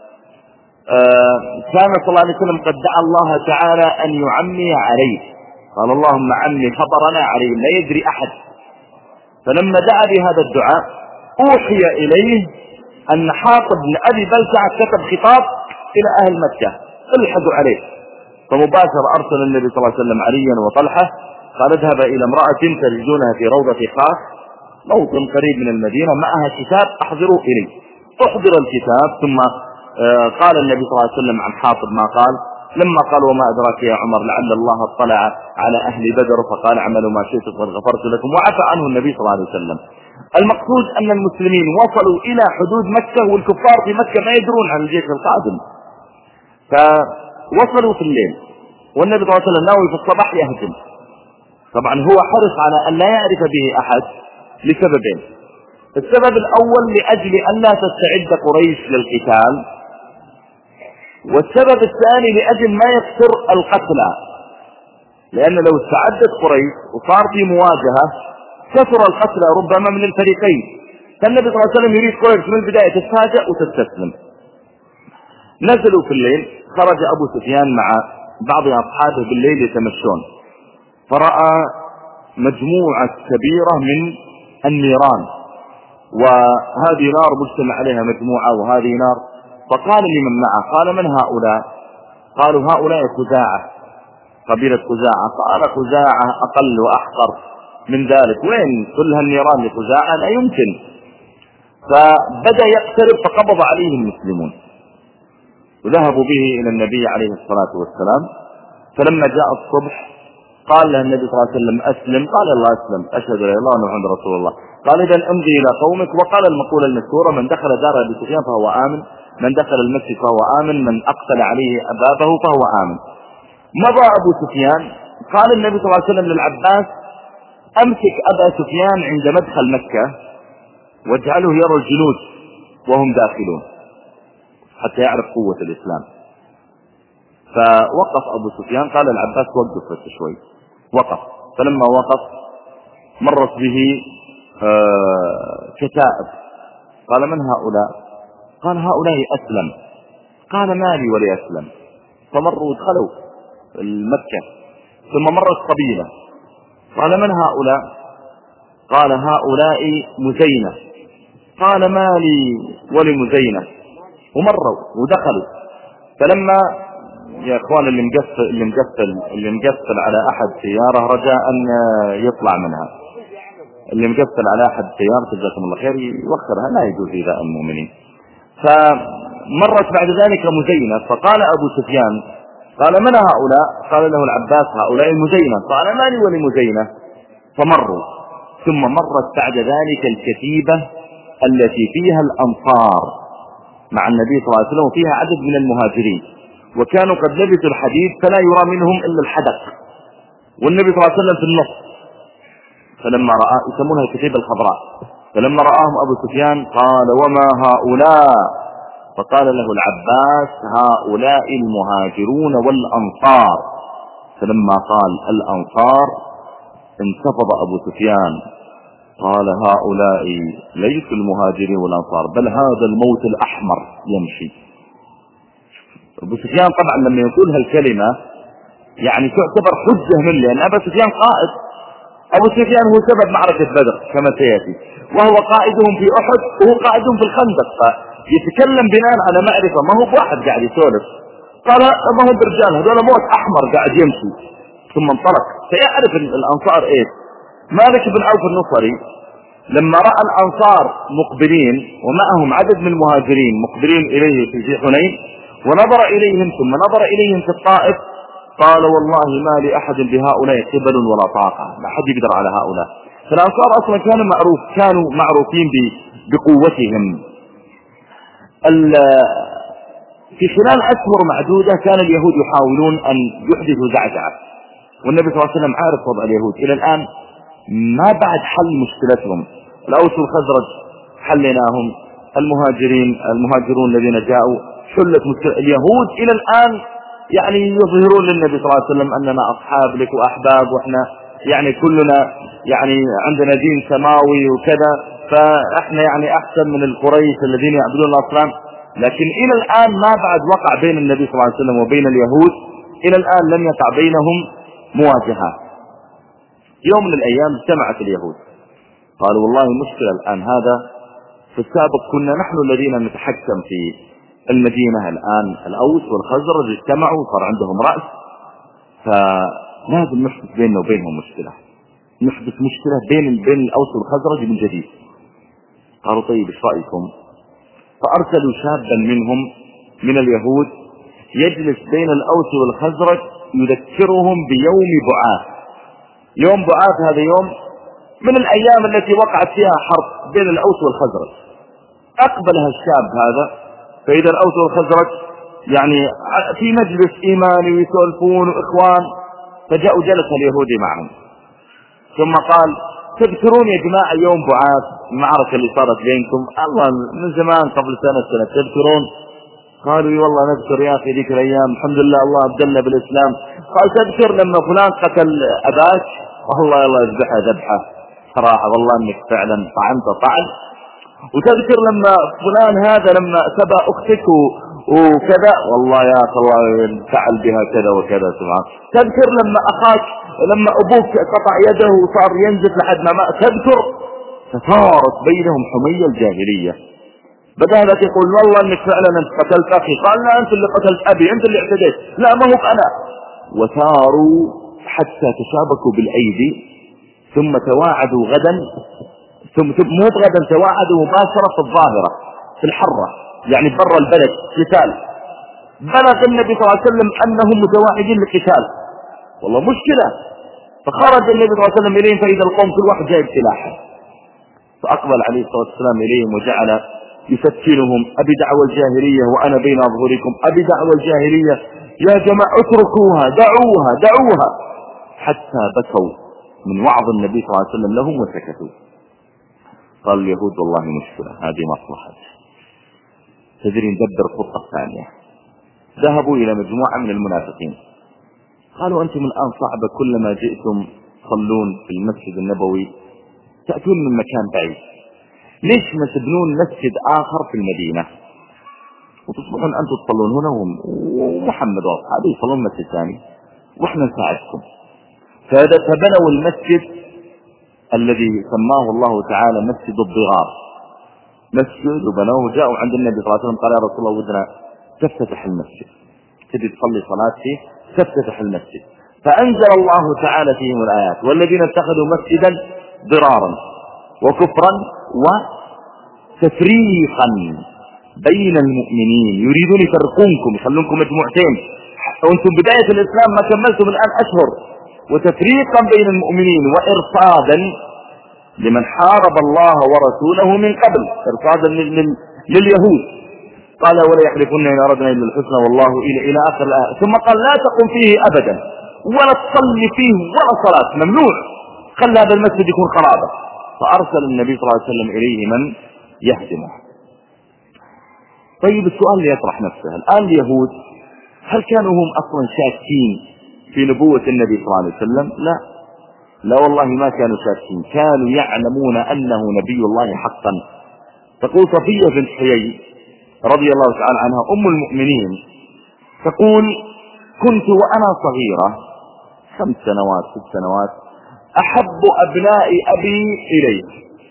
Speaker 1: كان صلى الله عليه وسلم قد دعا الله تعالى أن يعمي عليه، قال اللهم عمي خبرنا عليه لا يدري أحد. فلما دعا بهذا الدعاء أوحي إليه أن حاطب بن أبي بلتعة كتب خطاب إلى أهل مكة الحقوا عليه. فمباشر أرسل النبي صلى الله عليه وسلم عليا وطلحة قال اذهب إلى امرأة تجدونها في روضة خاص موطن قريب من المدينة معها كتاب أحضروا إليه. أحضر الكتاب ثم قال النبي صلى الله عليه وسلم عن حاطب ما قال لما قال وما أدراك يا عمر لعل الله اطلع على أهل بدر فقال اعملوا ما شئتم قد غفرت لكم وعفى عنه النبي صلى الله عليه وسلم. المقصود أن المسلمين وصلوا إلى حدود مكة والكفار في مكة ما يدرون عن الجيش القادم. فوصلوا في الليل والنبي صلى الله عليه وسلم ناوي في الصباح يهجم. طبعا هو حرص على أن لا يعرف به أحد لسببين. السبب الأول لأجل أن لا تستعد قريش للقتال، والسبب الثاني لأجل ما يكثر القتلى، لأن لو استعدت قريش وصار في مواجهة كثر القتلى ربما من الفريقين. فالنبي صلى الله عليه وسلم يريد قريش من البداية تتفاجأ وتستسلم. نزلوا في الليل، خرج أبو سفيان مع بعض أصحابه بالليل يتمشون، فرأى مجموعة كبيرة من النيران، وهذه نار مجتمع عليها مجموعة وهذه نار. فقال لمن معه قال من هؤلاء؟ قالوا هؤلاء خزاعة، قبيلة خزاعة. قال خزاعة أقل وأحقر من ذلك، وين كل هالنيران لخزاعة؟ لا يمكن. فبدأ يقترب فقبض عليه المسلمون وذهبوا به إلى النبي عليه الصلاة والسلام. فلما جاء الصبح قال له النبي صلى الله عليه وسلم أسلم، قال الله أسلم أشهد أن لا إله إلا الله محمد رسول الله. قال إذا امضي إلى قومك. وقال المقولة المشهورة من دخل دار أبي سفيان فهو آمن، من دخل المسجد فهو آمن، من أقتل عليه أبابه فهو آمن. مضى أبو سفيان. قال النبي صلى الله عليه وسلم للعباس أمسك أبا سفيان عند مدخل مكة واجعله يرى الجنود وهم داخلون حتى يعرف قوة الإسلام. فوقف أبو سفيان. قال العباس وقف بس شوي. وقف. فلما وقف مرت به كتائب. قال من هؤلاء؟ قال هؤلاء أسلم. قال مالي ولي أسلم. فمروا ودخلوا المكة. ثم مرت قبيلة. قال من هؤلاء؟ قال هؤلاء مزينة. قال مالي ولمزينة. ومروا ودخلوا. فلما يا اخوان اللي مقفل على احد سيارة رجاء ان يطلع منها. اللي مقفل على احد سيارة جزاكم الله خير يوخرها، لا يجوز ايذاء المؤمنين. فمرت بعد ذلك مزينة. فقال ابو سفيان قال من هؤلاء؟ قال له العباس هؤلاء المزينة. قال مالي ولمزينة. فمروا. ثم مرت بعد ذلك الكتيبة التي فيها الأنصار مع النبي صلى الله عليه وسلم وفيها عدد من المهاجرين، وكانوا قد لبسوا الحديد فلا يرى منهم إلا الحدق، والنبي صلى الله عليه وسلم في النص. فلما رأى يسمونها الكتيبة الخضراء. فلما رآهم أبو سفيان قال وما هؤلاء؟ فقال له العباس هؤلاء المهاجرون والأنصار. فلما قال الأنصار انتفض أبو سفيان قال هؤلاء ليسوا المهاجرين والأنصار بل هذا الموت الأحمر يمشي. أبو سفيان طبعا لما يقول هالكلمة يعني تعتبر حجة منه، لأن أبو سفيان قائد. أبو سفيان هو سبب معركة بدر كما سيأتي، وهو قائدهم في أحد وهو قائدهم في الخندق، فيتكلم بناء على معرفة، ما هو بواحد قاعد يسولف. قال ما هو برجال هذول موت أحمر قاعد يمشي. ثم انطلق. سيعرف الأنصار إيه. مالك بن عوف النصري لما رأى الأنصار مقبلين ومعهم عدد من المهاجرين مقبلين إليه في حنين ونظر إليهم ثم نظر إليهم في الطائف قال والله ما لأحد بهؤلاء قبل ولا طاقة، لا أحد يقدر على هؤلاء. فالأنصار أصلا كانوا معروفين بقوتهم. في خلال أشهر معدودة كان اليهود يحاولون أن يحدثوا زعزعة، والنبي صلى الله عليه وسلم عارف وضع اليهود إلى الآن ما بعد حل مشكلتهم. الأوس والخزرج حليناهم، المهاجرون الذين جاءوا حلت مشكلة اليهود. إلى الآن يعني يظهرون للنبي صلى الله عليه وسلم أننا أصحاب لك وأحباب وإحنا يعني كلنا يعني عندنا دين سماوي وكذا، فاحنا يعني احسن من القريش الذين يعبدون الاصنام. لكن الى الان ما بعد وقع بين النبي صلى الله عليه وسلم وبين اليهود، الى الان لم يقع بينهم مواجهة. يوم من الايام اجتمعت اليهود، قالوا والله مشكلة الان، هذا في السابق كنا نحن الذين نتحكم في المدينة، الان الاوس والخزرج اجتمعوا وصار عندهم رأس، فلازم نحدث بيننا وبينهم مشكلة، نحدث مشكلة بين الاوس والخزرج من جديد. قالوا طيب ايش رأيكم؟ فارسلوا شابا منهم من اليهود يجلس بين الاوس والخزرج يذكرهم بيوم بعاث. يوم بعاث هذا يوم من الايام التي وقعت فيها حرب بين الاوس والخزرج. اقبلها الشاب هذا، فاذا الاوس والخزرج يعني في مجلس ايماني ويسولفون واخوان، فجاءوا جلس اليهودي معهم ثم قال تذكرون يا جماعة يوم بعاث، المعركة اللي صارت بينكم الله من زمان قبل سنة تذكرون؟ قالوا اي والله نذكر يا اخي ذيك الايام، الحمد لله الله ابدلنا بالاسلام. قال تذكر لما فلان قتل اباك؟ والله الله يذبحه ذبحه صراحة، والله انك فعلا طعنت طعن. وتذكر لما فلان هذا لما سبى اختك وكذا؟ والله يا اخي الله فعل بها كذا وكذا. سبحان. تذكر لما اخاك لما ابوك قطع يده وصار ينزف لحد ما مات؟ تذكر؟ فصارت بينهم حمية الجاهلية. بدأ هذا يقول والله انك فعلا انت قتلت اخي، قال لا انت اللي قتلت ابي، انت اللي اعتديت، لا ما هو انا. وثاروا حتى تشابكوا بالايدي، ثم تواعدوا غدا، ثم مو غدا، تواعدوا مباشرة في الظاهرة في الحرة، يعني برا البلد قتال. بلغ النبي صلى الله عليه وسلم انهم متواعدين للقتال، والله مشكلة. فخرج النبي صلى الله عليه وسلم اليهم فاذا القوم كل واحد جايب سلاحه، فاقبل عليه الصلاة والسلام اليهم وجعل يفتنهم أبي دعوة الجاهلية وأنا بين أظهركم، أبي دعوة الجاهلية يا جماعة اتركوها دعوها دعوها، حتى بكوا من وعظ النبي صلى الله عليه وسلم لهم وسكتوا. قال اليهود والله مشكلة، هذه مصلحة، تدري ندبر خطة ثانية. ذهبوا إلى مجموعة من المنافقين، قالوا أنتم الآن صعبة كلما جئتم تصلون في المسجد النبوي تأتون من مكان بعيد، ليش ما تبنون مسجد آخر في المدينة وتصبحون أنتم تصلون هنا ومحمد وأصحابه يصلون مسجد ثاني وإحنا نساعدكم؟ فبنوا المسجد الذي سماه الله تعالى مسجد الضرار، مسجد وبنوه. جاءوا عند النبي صلى الله عليه وسلم قال يا رسول الله ودنا تفتتح المسجد، تبي تصلي صلاة فيه تفتتح المسجد. فأنزل الله تعالى فيهم الآيات والذين اتخذوا مسجدا ضرارا وكفرا وتفريقا بين المؤمنين، يريدون يفرقونكم يخلونكم مجموعتين وانتم بداية الإسلام ما كملتم الآن أشهر، وتفريقا بين المؤمنين وإرصادا لمن حارب الله ورسوله من قبل، إرصادا لليهود. قال ولا يحلفون إن أردنا إلا الحسنى والله إلى آخر الآية. ثم قال لا تقم فيه أبدا ولا تصلي فيه ولا صلاة، ممنوع، خلى هذا المسجد يكون خرابة. فأرسل النبي صلى الله عليه وسلم إليه من يهدمه. طيب السؤال اللي يطرح نفسه الآن، اليهود هل كانوا هم أصلا شاكين في نبوة النبي صلى الله عليه وسلم؟ لا والله ما كانوا شاكين، كانوا يعلمون أنه نبي الله حقا. تقول صفية بنت حيي رضي الله تعالى عنها أم المؤمنين، تقول كنت وأنا صغيرة 5 سنوات 6 سنوات أحب أبناء أبي إليه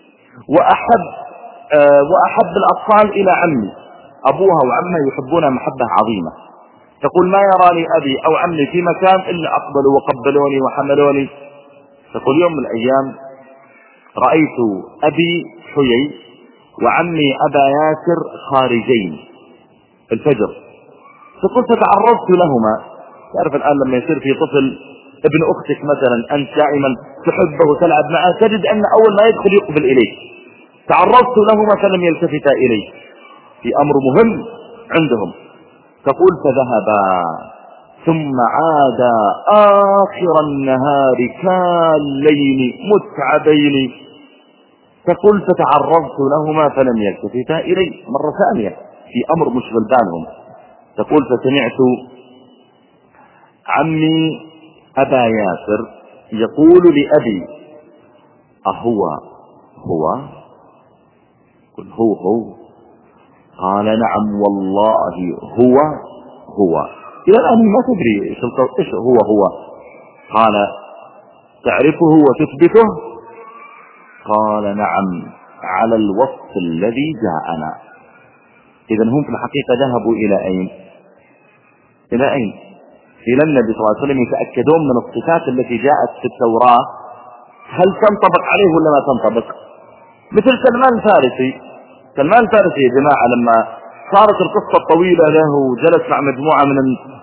Speaker 1: وأحب الأطفال إلى عمي، أبوها وعمها يحبونها محبة عظيمة. تقول ما يراني أبي أو عمي في مكان إلا أقبلوا وقبلوني وحملوني. تقول يوم من الأيام رأيت أبي حيي وعمي أبا ياسر خارجين الفجر، تقول فتعرضت لهما. تعرف الآن لما يصير في طفل ابن أختك مثلا أنت دائما تحبه وتلعب معه، تجد أن أول ما يدخل يقبل إليك. تعرضت لهما فلم يلتفتا إلي في أمر مهم عندهم. تقول فذهبا ثم عادا آخر النهار كالليل متعبين. تقول فتعرضت لهما فلم يلتفتا إلي مرة ثانية في أمر مشغل بالهم. تقول فسمعت عمي أبا ياسر يقول لأبي أهو هو؟ قل هو. قال نعم والله هو. إلى الآن ما تدري إيش هو. قال تعرفه وتثبته؟ قال نعم على الوصف الذي جاءنا. إذا هم في الحقيقة ذهبوا إلى أين؟ إلى النبي صلى الله عليه وسلم يتأكدون من الصفات التي جاءت في التوراة هل تنطبق عليه ولا ما تنطبق. مثل سلمان الفارسي يا جماعة لما صارت القصة الطويلة له وجلس مع مجموعة من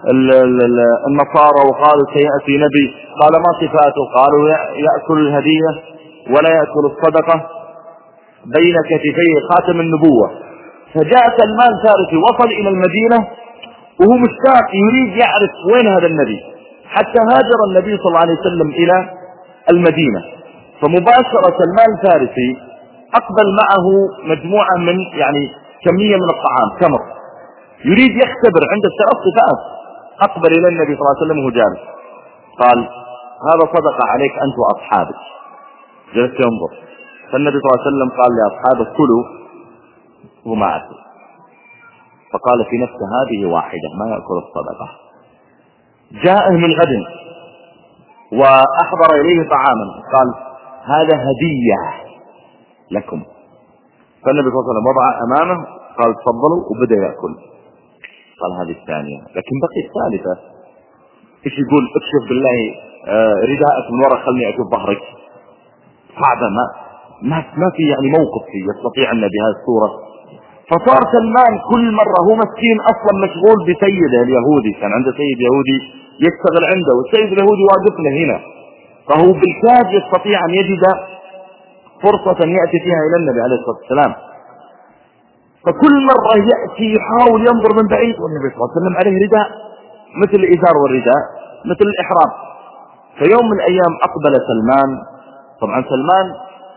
Speaker 1: النصارى وقالوا سيأتي نبي، قال ما صفاته؟ قالوا يأكل الهدية ولا يأكل الصدقة، بين كتفيه خاتم النبوة. فجاء سلمان الفارسي وصل إلى المدينة وهو مشتاق يريد يعرف وين هذا النبي، حتى هاجر النبي صلى الله عليه وسلم إلى المدينة. فمباشرة سلمان الفارسي أقبل معه مجموعة من كمية من الطعام تمر، يريد يختبر عند الثلاث صفات. أقبل إلى النبي صلى الله عليه وسلم وهو جالس، قال هذا صدق عليك أنت وأصحابك. جلس ينظر، فالنبي صلى الله عليه وسلم قال لأصحابه كلوا وما أكل. فقال في نفسه هذه واحدة ما يأكل الصدقة. جاءه من غد وأحضر إليه طعاما، قال هذا هدية لكم. فالنبي صلى الله عليه وسلم وضع أمامه، قال تفضلوا، وبدأ يأكل. قال هذه الثانية، لكن بقي الثالثة. ايش يقول؟ اكشف بالله رداءك من وراء خلني أشوف ظهرك. صعبة، ما في موقف يستطيع أن بهذه الصورة. فصار سلمان كل مرة هو مسكين أصلا مشغول بسيده اليهودي، كان عنده سيد يهودي يشتغل عنده، والسيد اليهودي واقف له هنا، فهو بالكاد يستطيع أن يجد فرصة يأتي فيها إلى النبي عليه الصلاة والسلام. فكل مرة يأتي يحاول ينظر من بعيد، والنبي صلى الله عليه وسلم عليه رداء مثل الإزار والرداء مثل الإحرام. فيوم من الأيام أقبل سلمان. طبعا سلمان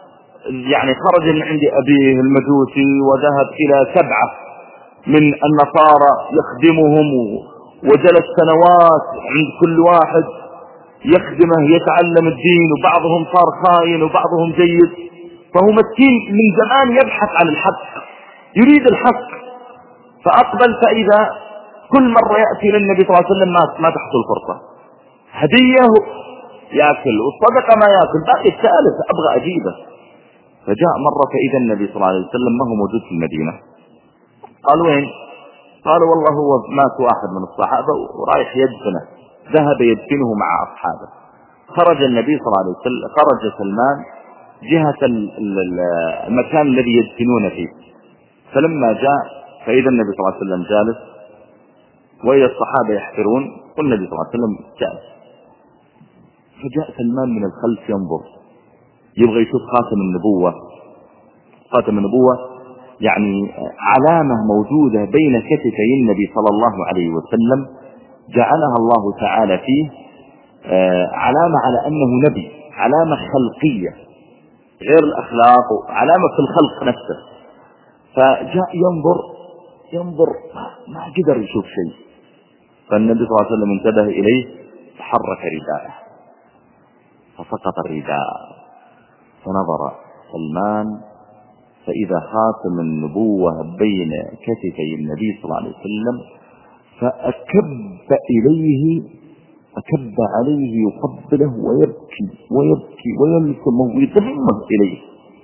Speaker 1: خرج من عند أبيه المجوسي وذهب إلى 7 من النصارى يخدمهم، وجلس سنوات عند كل واحد يخدمه يتعلم الدين، وبعضهم صار خاين وبعضهم جيد. فهو مسكين من زمان يبحث عن الحق، يريد الحق. فأقبل، فإذا كل مرة يأتي للنبي صلى الله عليه وسلم ما تحصل فرصة، هدية يأكل والصدقة ما يأكل، باقي الثالث أبغى أجيبه. فجاء مرة فإذا النبي صلى الله عليه وسلم ما هو موجود في المدينة. قال وين؟ قالوا والله هو مات واحد من الصحابة ورايح يدفنه، ذهب يدفنه مع أصحابه. خرج النبي صلى الله عليه وسلم، خرج سلمان جهة المكان الذي يدفنون فيه. فلما جاء فإذا النبي صلى الله عليه وسلم جالس وإذا الصحابة يحفرون، والنبي صلى الله عليه وسلم جالس. فجاء سلمان من الخلف ينظر، يبغى يشوف خاتم النبوة. خاتم النبوة علامة موجودة بين كتفي النبي صلى الله عليه وسلم، جعلها الله تعالى فيه علامة على أنه نبي، علامة خلقية غير الأخلاق، علامة في الخلق نفسه. فجاء ينظر ما قدر يشوف شيء. فالنبي صلى الله عليه وسلم انتبه إليه، فحرك رداءه فسقط الرداء. فنظر سلمان فإذا خاتم النبوة بين كتفي النبي صلى الله عليه وسلم، فأكب عليه يقبله ويبكي ويلسمه ويضمه إليه.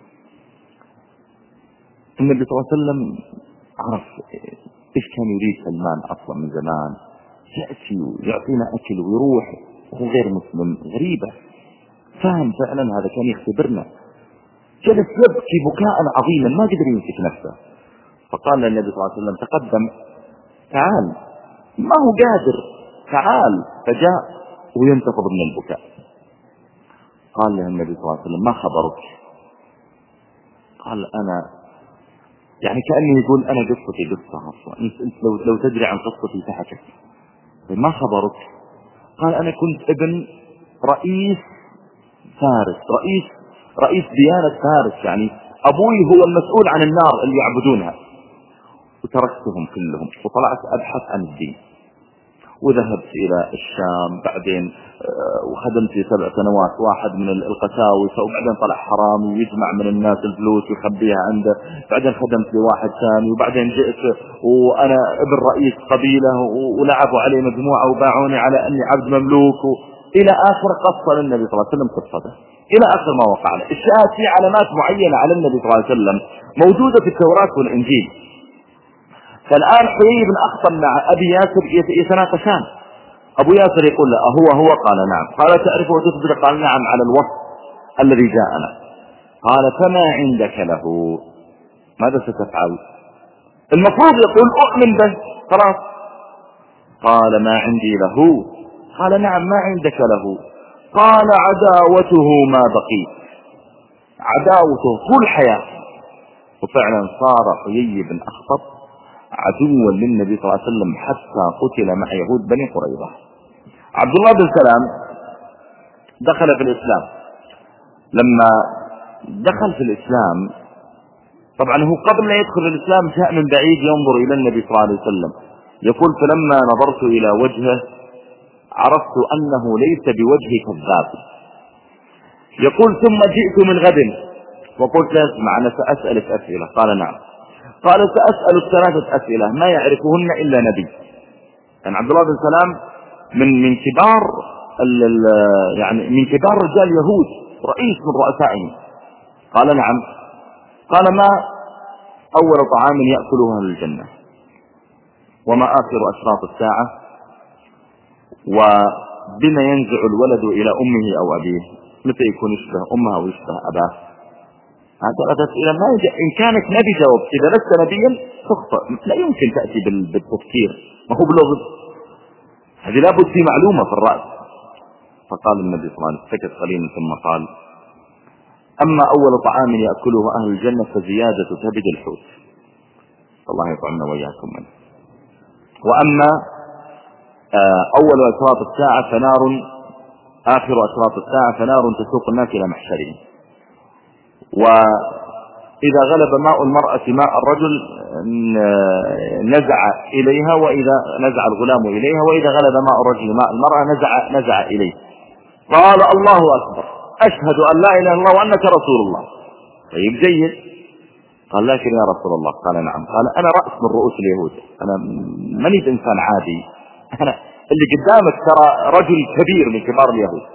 Speaker 1: النبي صلى الله عليه وسلم عرف إيش كان يريد سلمان أصلا من زمان، يأتي ويعطينا أكل ويروح وهو غير مسلم، غريبة. فهم فعلا هذا كان يختبرنا. جلس يبكي بكاء عظيما ما قدر يمسك نفسه. فقال النبي صلى الله عليه وسلم تقدم، تعال، ما هو قادر، تعال. فجاء وينتفض من البكاء. قال له النبي صلى الله عليه وسلم ما خبرك؟ قال أنا كأنه يقول أنا قصتي قصة أصلا، أنت لو تدري عن قصتي تحكي. ما خبرك؟ قال أنا كنت ابن رئيس فارس، رئيس ديانة فارس، أبوي هو المسؤول عن النار اللي يعبدونها، وتركتهم كلهم وطلعت أبحث عن الدين. وذهبت إلى الشام، بعدين وخدمت 7 سنوات واحد من القساوسة، وبعدين طلع حرامي ويجمع من الناس الفلوس ويخبيها عنده، بعدين خدمت لواحد ثاني، وبعدين جئت وأنا ابن رئيس قبيلة ولعبوا علي مجموعة وباعوني على أني عبد مملوك، إلى آخر قصة للنبي صلى الله عليه وسلم قصته إلى آخر ما وقع له. الشاهد في علامات معينة على النبي صلى الله عليه وسلم موجودة في التوراة والإنجيل. فالآن حيي بن أخطب مع أبي ياسر يتناقشان، أبو ياسر يقول له هو قال نعم، قال تعرفه وتثبت؟ قال نعم على الوصف الذي جاءنا. قال فما عندك له؟ ماذا ستفعل؟ المفروض يقول أؤمن به خلاص. قال ما عندي له. قال نعم ما عندك له. قال عداوته ما بقيت، عداوته طول حياته. وفعلا صار حيي بن أخطب عدوا للنبي صلى الله عليه وسلم حتى قتل مع يهود بني قريظة. عبد الله بن سلام دخل في الإسلام. لما دخل في الإسلام طبعا هو قبل لا يدخل الإسلام جاء من بعيد ينظر إلى النبي صلى الله عليه وسلم، يقول فلما نظرت إلى وجهه عرفت أنه ليس بوجه كذاب. يقول ثم جئت من غد وقلت اسمع أنا سأسألك أسئلة. قال نعم. قال سأسألك 3 أسئلة ما يعرفهن إلا نبي. يعني عبد الله بن سلام من كبار يعني من كبار رجال يهود، رئيس من رؤسائهم. قال نعم. قال ما أول طعام يأكله أهل الجنة؟ وما آخر أشراط الساعة؟ وبما ينزع الولد إلى أمه أو أبيه؟ متى يكون يشبه أمه أو يشبه أباه؟ هذا أسئلة ما إن كانت نبي جواب، إذا لست نبيا تخطئ، لا يمكن تأتي بالتفكير، ما هو بلغز، هذه لابد في معلومة في الرأس. فقال النبي صلى الله عليه وسلم سكت قليلا ثم قال أما أول طعام يأكله أهل الجنة فزيادة كبد الحوت، الله يطعمنا وإياكم منه. وأما أول أشراط الساعة فنار، آخر أشراط الساعة فنار تسوق الناس إلى محشرهم. وإذا غلب ماء المرأة ماء الرجل نزع إليها، وإذا نزع الغلام إليها، وإذا غلب ماء الرجل ماء المرأة نزع إليه. قال الله أكبر أشهد أن لا إله إلا الله وأنك رسول الله. طيب جيد. قال لكن يا رسول الله. قال نعم. قال أنا رأس من رؤوس اليهود، أنا ماني إنسان عادي، أنا اللي قدامك ترى رجل كبير من كبار اليهود.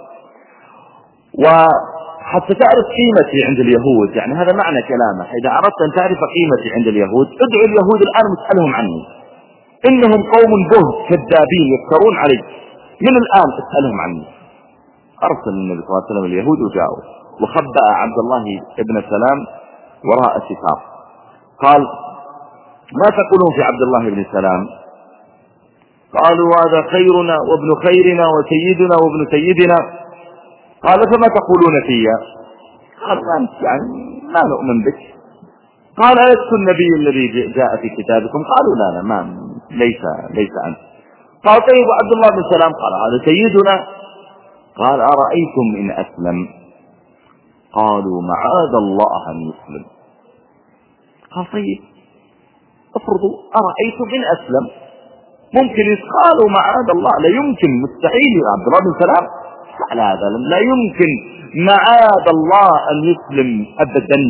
Speaker 1: وحتى تعرف قيمتي عند اليهود، يعني هذا معنى كلامه، إذا أردت أن تعرف قيمتي عند اليهود ادعو اليهود الآن واسألهم عني، إنهم قوم بهت كذابين يفترون علي، من الآن اسألهم عني. أرسل النبي صلى الله عليه وسلم اليهود وجاءوا، وخبأ عبد الله ابن سلام وراء ستار. قال ما تقولون في عبد الله بن سلام؟ قالوا هذا خيرنا وابن خيرنا وسيدنا وابن سيدنا. قال فما تقولون فيا؟ قال يعني ما نؤمن بك. قال ألست النبي الذي جاء في كتابكم؟ قالوا لا ما ليس أنت. قال طيب عبد الله بن سلام؟ قال هذا سيدنا. قال أرأيتم إن أسلم؟ قالوا معاذ الله أن يسلم. قال طيب افرضوا أرأيتم إن أسلم، ممكن يقالوا معاذ الله، لا يمكن، مستحيل يا عبد الله بن سلام، على هذا لا يمكن معاذ الله أن يسلم أبدا.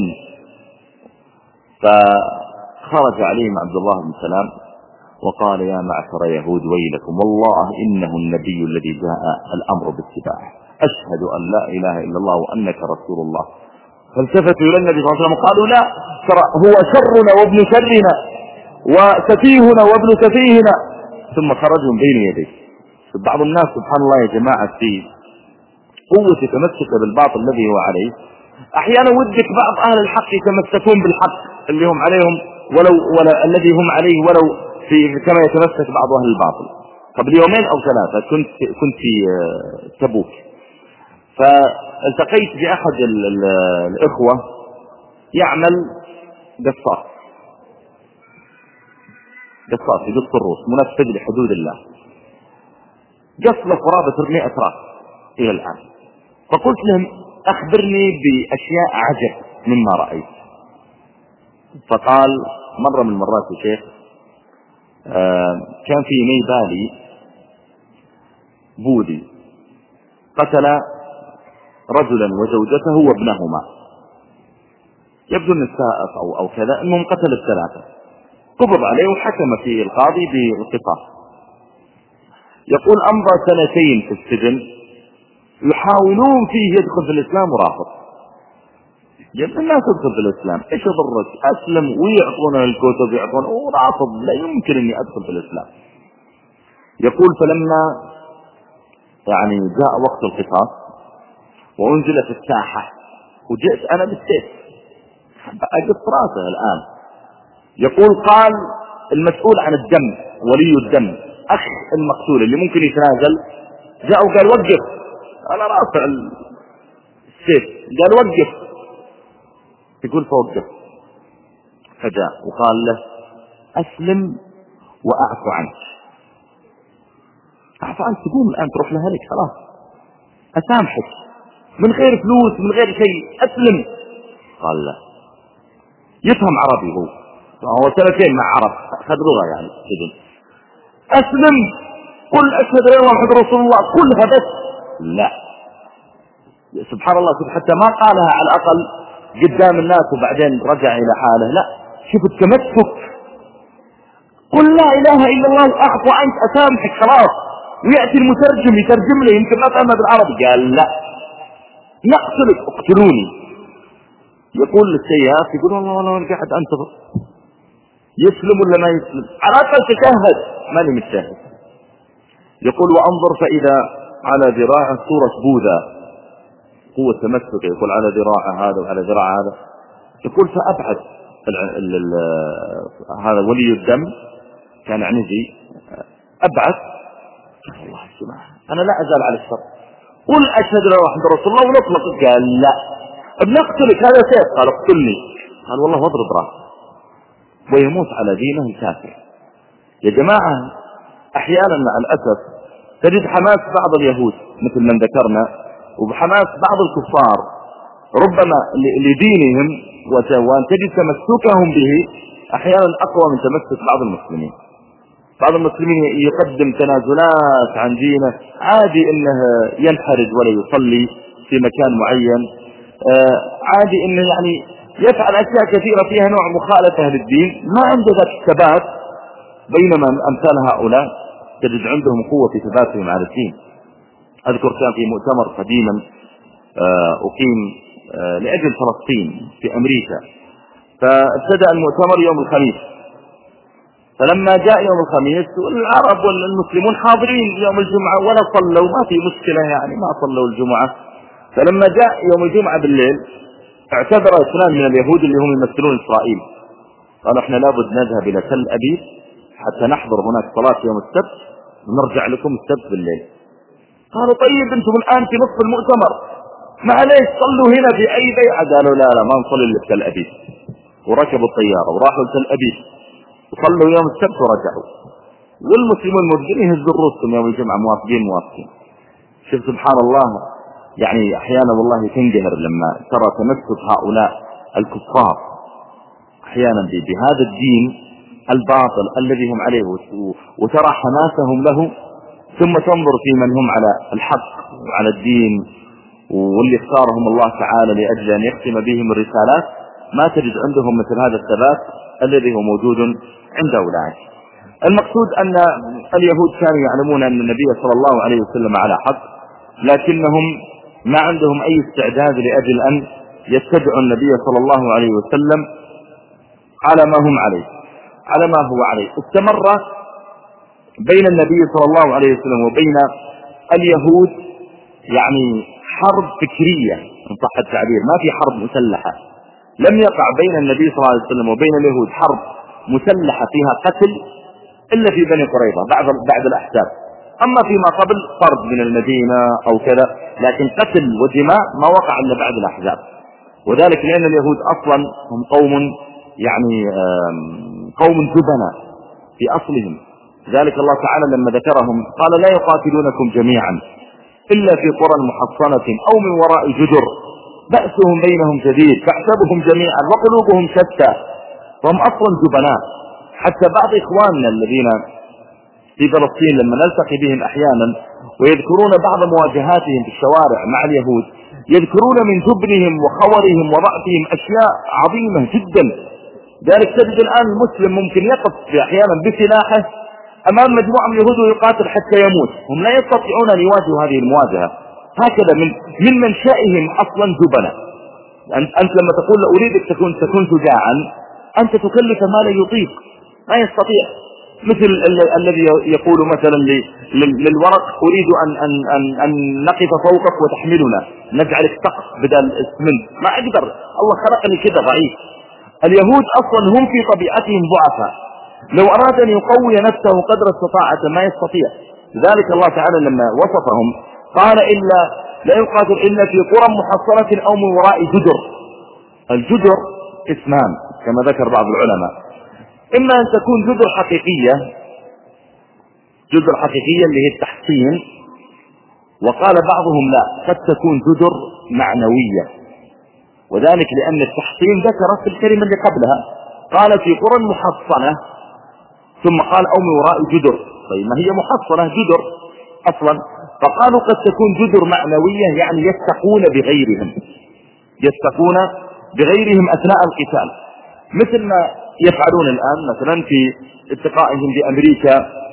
Speaker 1: فخرج عليهم عبد الله بن سلام وقال يا معشر يهود ويلكم والله إنه النبي الذي جاء الأمر باتباعه، أشهد أن لا إله إلا الله وأنك رسول الله. فالتفتوا إلى النبي صلى الله عليه وسلم وقالوا لا ترى هو شرنا وابن شرنا وسفيهنا وابن سفيهنا، ثم خرجوا بين يديه. بعض الناس سبحان الله يا جماعة في قوة يتمسك بالباطل الذي هو عليه، أحيانا ودك بعض أهل الحق يتمسكون بالحق اللي هم عليهم ولا الذي هم عليه ولو كما يتمسك بعض أهل الباطل. قبل 2 أو 3 كنت في تبوك، فالتقيت بأحد الإخوة يعمل قصاص يقص الروس منفذ لحدود الله، قص له قرابة 100 راس إلى الآن. فقلت لهم أخبرني بأشياء عجب مما رأيت. فقال مرة من المرات يا شيخ كان في نيبالي بوذي قتل رجلا وزوجته وابنهما، يبدو أن السائق أو كذا، المهم قتل الثلاثة، قبض عليه وحكم فيه القاضي بالقصاص. يقول أمضى 2 في السجن يحاولون فيه يدخل في الإسلام ورافض. جميع الناس تدخل في الإسلام، إيش ضرك؟ أسلم، ويعطونا الكتب يعطون ورافض، لا يمكن أني أدخل في الإسلام. يقول فلما يعني جاء وقت القصاص وأنزل في الساحة وجئت أنا بالسيف أقص راسه الآن. يقول قال المسؤول عن الدم ولي الدم أخ المقتول اللي ممكن يتنازل جاء وقال وقف، أنا رافع السيف، قال وقف. يقول فوقف، فجاء وقال له أسلم وأعفو عنك. أعفو عنك تقوم الآن تروح لهلك، خلاص أسامحك من غير فلوس من غير شيء، أسلم. قال لا، يفهم عربي هو 2 مع عرب، أخذ لغة يعني السجن. أسلم، قل أشهد أن لا إله إلا الله محمد رسول الله، كلها بس. لا، سبحان الله، حتى ما قالها على الأقل قدام الناس وبعدين رجع إلى حاله، لا، شوف التمسك، قل لا إله إلا الله وأعفو عنك أسامحك خلاص. ويأتي المترجم يترجم له يمكن ما فهمها بالعربي، قال لا، نقتلك، اقتلوني. يقول للسياف، يقول والله أنا قاعد أنتظر يسلم ولا ما يسلم، على الأقل تشهد، ماني متشهد. يقول وأنظر فإذا على ذراعه صورة بوذا، قوة تمسك، يقول على ذراعه هذا وعلى ذراع هذا. يقول فأبعد هذا ولي الدم كان عنزي، أبعد، الله السماء أنا لا أزال على الشر، قل أشهد أن لا إله إلا رسول الله ونطلق. قال لا، بنقتلك، هذا سيف. قال اقتلني. قال والله واضرب راسه ويموت على دينه الكافر. يا جماعة أحيانا مع الأسف تجد حماس بعض اليهود مثل من ذكرنا، وبحماس بعض الكفار ربما لدينهم، وأن تجد تمسكهم به أحيانا أقوى من تمسك بعض المسلمين. بعض المسلمين يقدم تنازلات عن دينه، عادي انه ينحرج ولا يصلي في مكان معين، عادي انه يعني يفعل اشياء كثيرة فيها نوع مخالفة للدين، ما عنده ذات الثبات. بينما امثال هؤلاء تجد عندهم قوة في ثباتهم على الدين. اذكر كان في مؤتمر قديما اقيم لاجل فلسطين في امريكا، فابتدأ المؤتمر يوم الخميس، فلما جاء يوم الخميس العرب والمسلمون حاضرين يوم الجمعة ولا صلوا، ما في مشكلة يعني ما صلوا الجمعة. فلما جاء يوم الجمعة بالليل اعتذر 2 من اليهود اللي هم يمثلون إسرائيل، قالوا احنا لابد نذهب إلى تل أبيب حتى نحضر هناك صلاة يوم السبت ونرجع لكم السبت بالليل. قالوا طيب انتم الآن في نصف المؤتمر، معليش صلوا هنا في أي بيعة. قالوا لا ما نصلي إلا في تل أبيب. وركبوا الطيارة وراحوا لتل أبيب وصلوا يوم السبت ورجعوا، والمسلمون موجودين يهزوا رؤوسهم يوم الجمعة موافقين. شوف سبحان الله، يعني احيانا والله تنقهر لما ترى تمسك هؤلاء الكفار احيانا بهذا الدين الباطل الذي هم عليه، وترى حماسهم له، ثم تنظر في من هم على الحق وعلى الدين واللي اختارهم الله تعالى لأجل أن يختم بهم الرسالات، ما تجد عندهم مثل هذا الثبات الذي هو موجود عند أولئك. المقصود أن اليهود كانوا يعلمون أن النبي صلى الله عليه وسلم على حق، لكنهم ما عندهم أي استعداد لأجل أن يتبعوا النبي صلى الله عليه وسلم على ما هم عليه، على ما هو عليه. استمر بين النبي صلى الله عليه وسلم وبين اليهود يعني حرب فكرية إن صح التعبير، ما في حرب مسلحة. لم يقع بين النبي صلى الله عليه وسلم وبين اليهود حرب مسلحة فيها قتل إلا في بني قريظة بعد الأحزاب. أما فيما قبل طرد من المدينة أو كذا، لكن قتل ودماء ما وقع إلا بعد الأحزاب. وذلك لأن اليهود أصلا هم قوم يعني قوم جبناء في أصلهم. ذلك الله تعالى لما ذكرهم قال لا يقاتلونكم جميعا إلا في قرى محصنة أو من وراء جدر بأسهم بينهم شديد فاحسبهم جميعا وقلوبهم شتى، فهم أصلا جبناء. حتى بعض إخواننا الذين في فلسطين لما نلتقي بهم أحيانا ويذكرون بعض مواجهاتهم في الشوارع مع اليهود، يذكرون من جبنهم وخورهم وضعفهم أشياء عظيمة جدا. ذلك تجد الآن المسلم ممكن يقف أحيانا بسلاحه أمام مجموعة من اليهود ويقاتل حتى يموت، هم لا يستطيعون أن يواجهوا هذه المواجهة. هكذا من منشأهم أصلا جبنة. أنت لما تقول أريدك تكون شجاعا، أنت تكلف ما لا يطيق، ما يستطيع. مثل الذي يقول مثلا للورق أريد أن نقف فوقك وتحملنا، نجعلك سقف بدل الاسمنت، ما أقدر، الله خلقني كذا ضعيف. اليهود أصلا هم في طبيعتهم ضعفاء، لو أراد أن يقوي نفسه قدر استطاعته ما يستطيع. لذلك الله تعالى لما وصفهم قال لا يقاتل إلا في قرى محصنة أو من وراء جدر. الجدر اسمان كما ذكر بعض العلماء، إما أن تكون جدر حقيقية اللي هي التحصين، وقال بعضهم لا، قد تكون جدر معنوية، وذلك لأن التحصين ذكرت في الكلمة اللي قبلها، قال في قرى محصنة ثم قال أو من وراء جدر، طيب ما هي محصنة جدر أصلا، فقالوا قد تكون جدر معنوية يعني يتقون بغيرهم أثناء القتال، مثل ما يفعلون الآن مثلا في اتقائهم بأمريكا،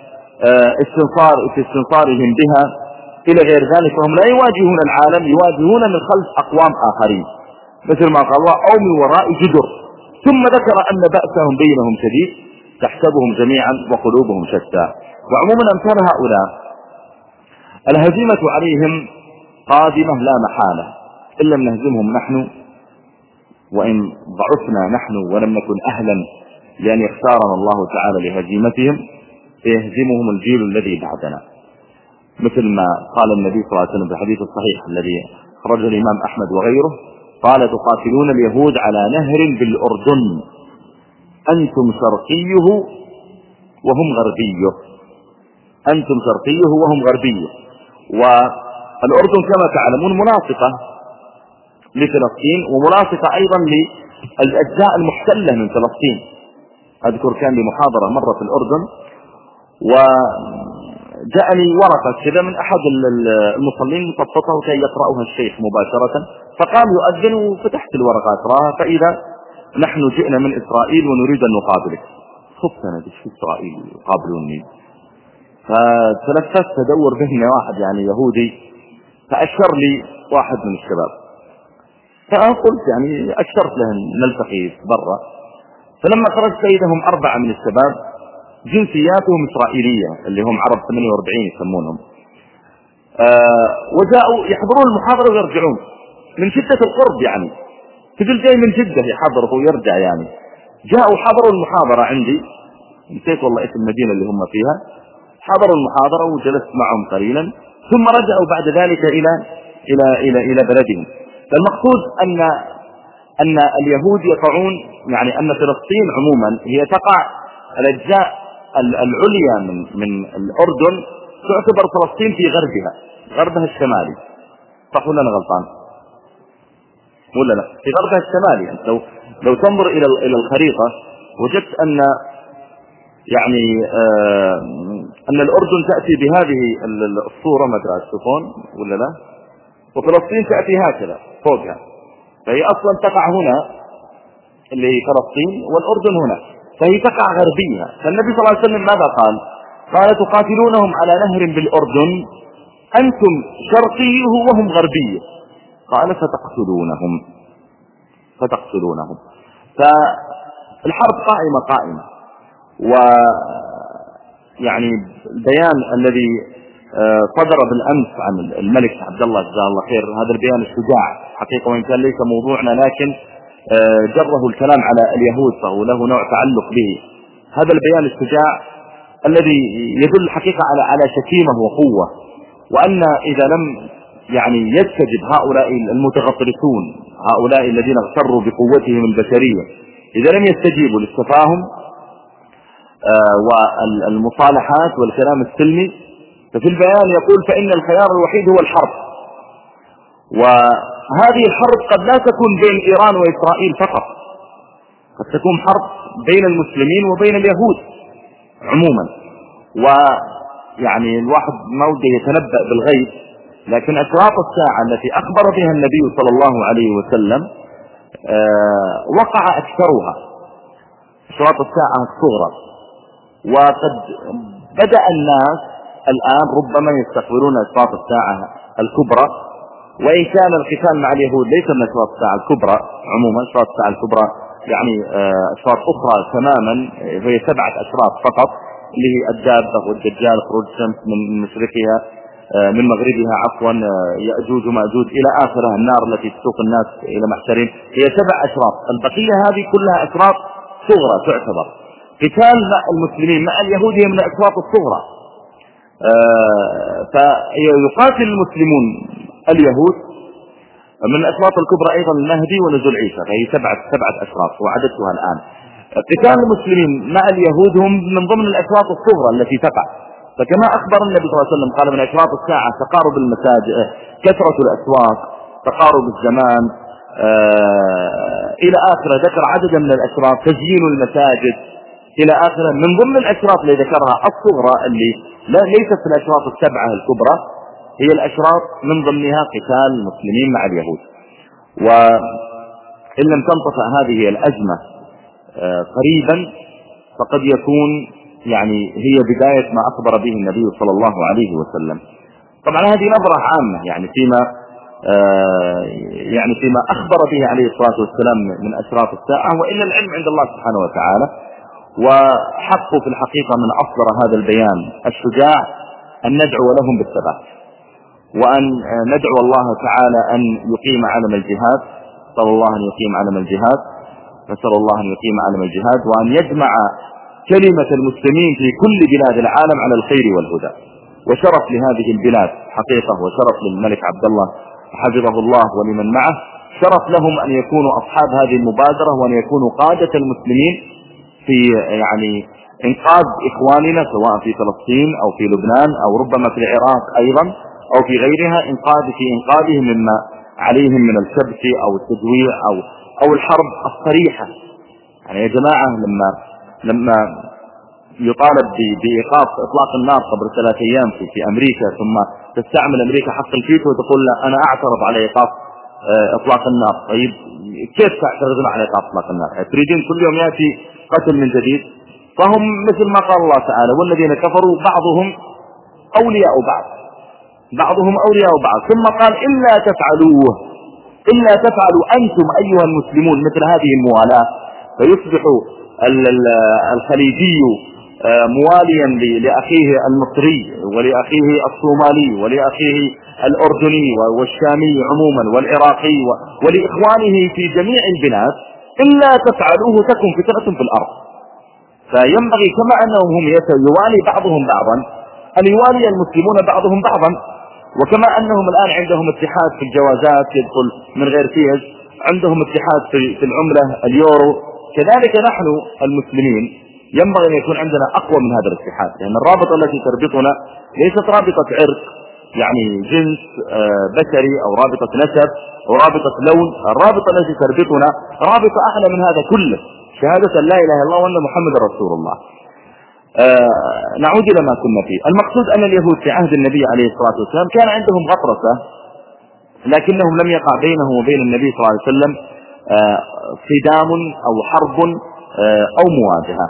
Speaker 1: استنصارهم بها إلى غير ذلك، فهم لا يواجهون العالم، يواجهون من خلف أقوام آخرين، مثل ما قال الله أو من وراء جدر. ثم ذكر أن بأسهم بينهم شديد تحسبهم جميعا وقلوبهم شتى. وعموما أمثال هؤلاء الهزيمة عليهم قادمة لا محالة، إن لم نهزمهم نحن، وإن ضعفنا نحن ولم نكن أهلا لأن يختارنا الله تعالى لهزيمتهم سيهزمهم الجيل الذي بعدنا، مثل ما قال النبي صلى الله عليه وسلم في الحديث الصحيح الذي خرجه الإمام أحمد وغيره، قال تقاتلون اليهود على نهر بالأردن أنتم شرقيه وهم غربيه، أنتم شرقيه وهم غربيه. والأردن كما تعلمون ملاصقة لفلسطين وملاصقة أيضا للأجزاء المحتلة من فلسطين. أذكر كان لي محاضرة مرة في الأردن وجاءني ورقة كذا من أحد المصلين مطبطة كي يقرأها الشيخ مباشرة، فقام يؤذن وفتحت الورقة أقرأها، فإذا نحن جئنا من إسرائيل ونريد أن نقابلك. خفت أنا في إسرائيل يقابلوني، فتلفت تدور بيننا واحد يعني يهودي، فأشر لي واحد من الشباب، فقلت يعني أشرت له نلتقي برا. فلما خرجت إذا 4 من الشباب جنسياتهم إسرائيلية اللي هم عرب 48 يسمونهم، وجاءوا يحضرون المحاضرة ويرجعون من شدة القرب، يعني تقول جاي من جدة يحضر ويرجع، يعني جاءوا حضروا المحاضرة عندي، نسيت والله اسم المدينة اللي هم فيها، حضروا المحاضرة وجلست معهم قليلا ثم رجعوا بعد ذلك إلى بلدهم. فالمقصود أن اليهود يقعون، يعني أن فلسطين عموما هي تقع الأجزاء العليا من الأردن، تعتبر فلسطين في غربها الشمالي، صح ولا أنا غلطان ولا لا؟ في غربها الشمالي. يعني لو تنظر إلى الخريطة وجدت أن يعني أن الأردن تأتي بهذه الصورة، ما أدري تشوفون ولا لا، وفلسطين تأتي هكذا فوقها، فهي أصلا تقع هنا اللي هي فلسطين، والأردن هنا، فهي تقع غربيها. فالنبي صلى الله عليه وسلم ماذا قال تقاتلونهم على نهر بالأردن أنتم شرقيه وهم غربيه، قال فتقتلونهم. فالحرب قائمة. ويعني البيان الذي صدر بالأمس عن الملك عبد الله جزاه الله خير، هذا البيان الشجاع حقيقة، وإن كان ليس موضوعنا لكن جره الكلام على اليهود فهو له نوع تعلق به. هذا البيان الشجاع الذي يدل حقيقة على شكيمة وقوة، وأن إذا لم يعني يستجب هؤلاء المتغطرسون، هؤلاء الذين اغتروا بقوتهم البشرية، إذا لم يستجيبوا للتفاهم والمصالحات والكلام السلمي، ففي البيان يقول فإن الخيار الوحيد هو الحرب. وهذه الحرب قد لا تكون بين إيران وإسرائيل فقط، قد تكون حرب بين المسلمين وبين اليهود عموما. يعني الواحد ما وده يتنبأ بالغيب، لكن أشراط الساعة التي أخبر بها النبي صلى الله عليه وسلم وقع أكثرها أشراط الساعة الصغرى. وقد بدأ الناس الآن ربما يستقبلون أشراط الساعة الكبرى، وإن كان القتال مع اليهود ليس من أشراط الساعة الكبرى عموما. أشراط الساعة الكبرى يعني أشراط أخرى تماما، هي 7 أشراط فقط، اللي هي الدابة والدجال، خروج الشمس من مشرقها من مغربها عفوا، يأجوج ومأجوج إلى آخرها، النار التي تسوق الناس إلى محشرين. هي 7 أشراط، البقية هذه كلها أشراط صغرى تعتبر. قتال مع المسلمين مع اليهود هي من الأشراط الصغرى. فيقاتل المسلمون اليهود. من الأشراط الكبرى أيضا المهدي ونزول عيسى، فهي 7 أشراط وعددتها الآن. قتال المسلمين مع اليهود هم من ضمن الأشراط الصغرى التي تقع. فكما أخبر النبي صلى الله عليه وسلم قال من أشراط الساعة تقارب المساجد، كثرة الأسواق، تقارب الزمان إلى آخره. ذكر عددا من الأشراط، تزيين المساجد إلى آخره. من ضمن الأشراط اللي ذكرها الصغرى اللي ليست في الأشراط ال7 الكبرى، هي الأشراط من ضمنها قتال المسلمين مع اليهود. وإن لم تنطفأ هذه الأزمة قريبا فقد يكون يعني هي بداية ما أخبر به النبي صلى الله عليه وسلم. طبعا هذه نظرة عامة يعني فيما أخبر به عليه الصلاة والسلام من أشراط الساعة، وإلا العلم عند الله سبحانه وتعالى. وحقه في الحقيقة من أصدر هذا البيان الشجاع أن ندعو لهم بالثبات، وأن ندعو الله تعالى أن يقيم علم الجهاد. نسأل الله أن يقيم علم الجهاد، نسأل الله أن يقيم علم الجهاد، وأن يجمع كلمة المسلمين في كل بلاد العالم على الخير والهدى. وشرف لهذه البلاد حقيقة، وشرف للملك عبد الله حفظه الله ولمن معه، شرف لهم أن يكونوا أصحاب هذه المبادرة، وأن يكونوا قادة المسلمين في يعني إنقاذ إخواننا سواء في فلسطين أو في لبنان أو ربما في العراق أيضا أو في غيرها، إنقاذهم مما عليهم من الكبت أو التجويع أو الحرب الصريحة. يعني يا جماعة لما يطالب بإيقاف إطلاق النار قبل 3 أيام في أمريكا، ثم تستعمل أمريكا حق الفيتو وتقول لا أنا أعترض على إيقاف إطلاق النار. طيب كيف تعترضون على إيقاف إطلاق النار؟ تريدين كل يوم يأتي قتل من جديد؟ فهم مثل ما قال الله تعالى والذين كفروا بعضهم أولياء بعض. ثم قال إلا تفعلوا أنتم أيها المسلمون مثل هذه الموالاة، فيصبح الخليجي مواليا لأخيه المصري ولأخيه الصومالي ولأخيه الأردني والشامي عموما والعراقي ولإخوانه في جميع البلاد. إلا تفعلوه تكن فتنة في الأرض. فينبغي كما أنهم هم يوالي بعضهم بعضا أن يوالي المسلمون بعضهم بعضا. وكما أنهم الآن عندهم اتحاد في الجوازات يدخل من غير فيز، عندهم اتحاد في العملة اليورو، كذلك نحن المسلمين ينبغي أن يكون عندنا أقوى من هذا الاتحاد. لأن الرابطة التي تربطنا ليست رابطة عرق يعني جنس بشري أو رابطة نسب أو رابطة لون. الرابطة التي تربطنا رابطة أعلى من هذا كله، شهادة لا إله إلا الله وأن محمد رسول الله. نعود إلى ما كنا فيه. المقصود أن اليهود في عهد النبي عليه الصلاة والسلام كان عندهم غطرسة، لكنهم لم يقع بينهم وبين النبي صلى الله عليه وسلم صدام أو حرب أو مواجهة.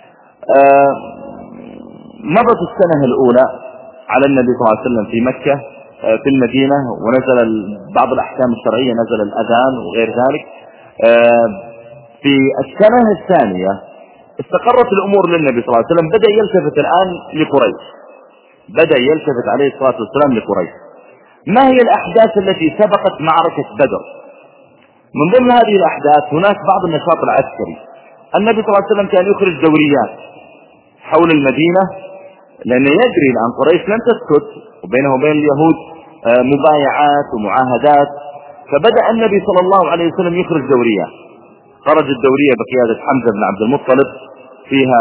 Speaker 1: مضت السنة الأولى على النبي صلى الله عليه وسلم في مكة في المدينة، ونزل بعض الأحكام الشرعية، نزل الأذان وغير ذلك. في السنة الثانية استقرت الأمور للنبي صلى الله عليه وسلم، بدأ يلتفت الآن لقريش، بدأ يلتفت عليه الصلاة والسلام لقريش. ما هي الأحداث التي سبقت معركة بدر؟ من ضمن هذه الأحداث هناك بعض النشاط العسكري. النبي صلى الله عليه وسلم كان يخرج دوريات حول المدينة، لأنه يدري الآن قريش لن تسكت وبينه وبين اليهود مبايعات ومعاهدات. فبدأ النبي صلى الله عليه وسلم يخرج دوريات. خرج الدورية بقيادة حمزة بن عبد المطلب، فيها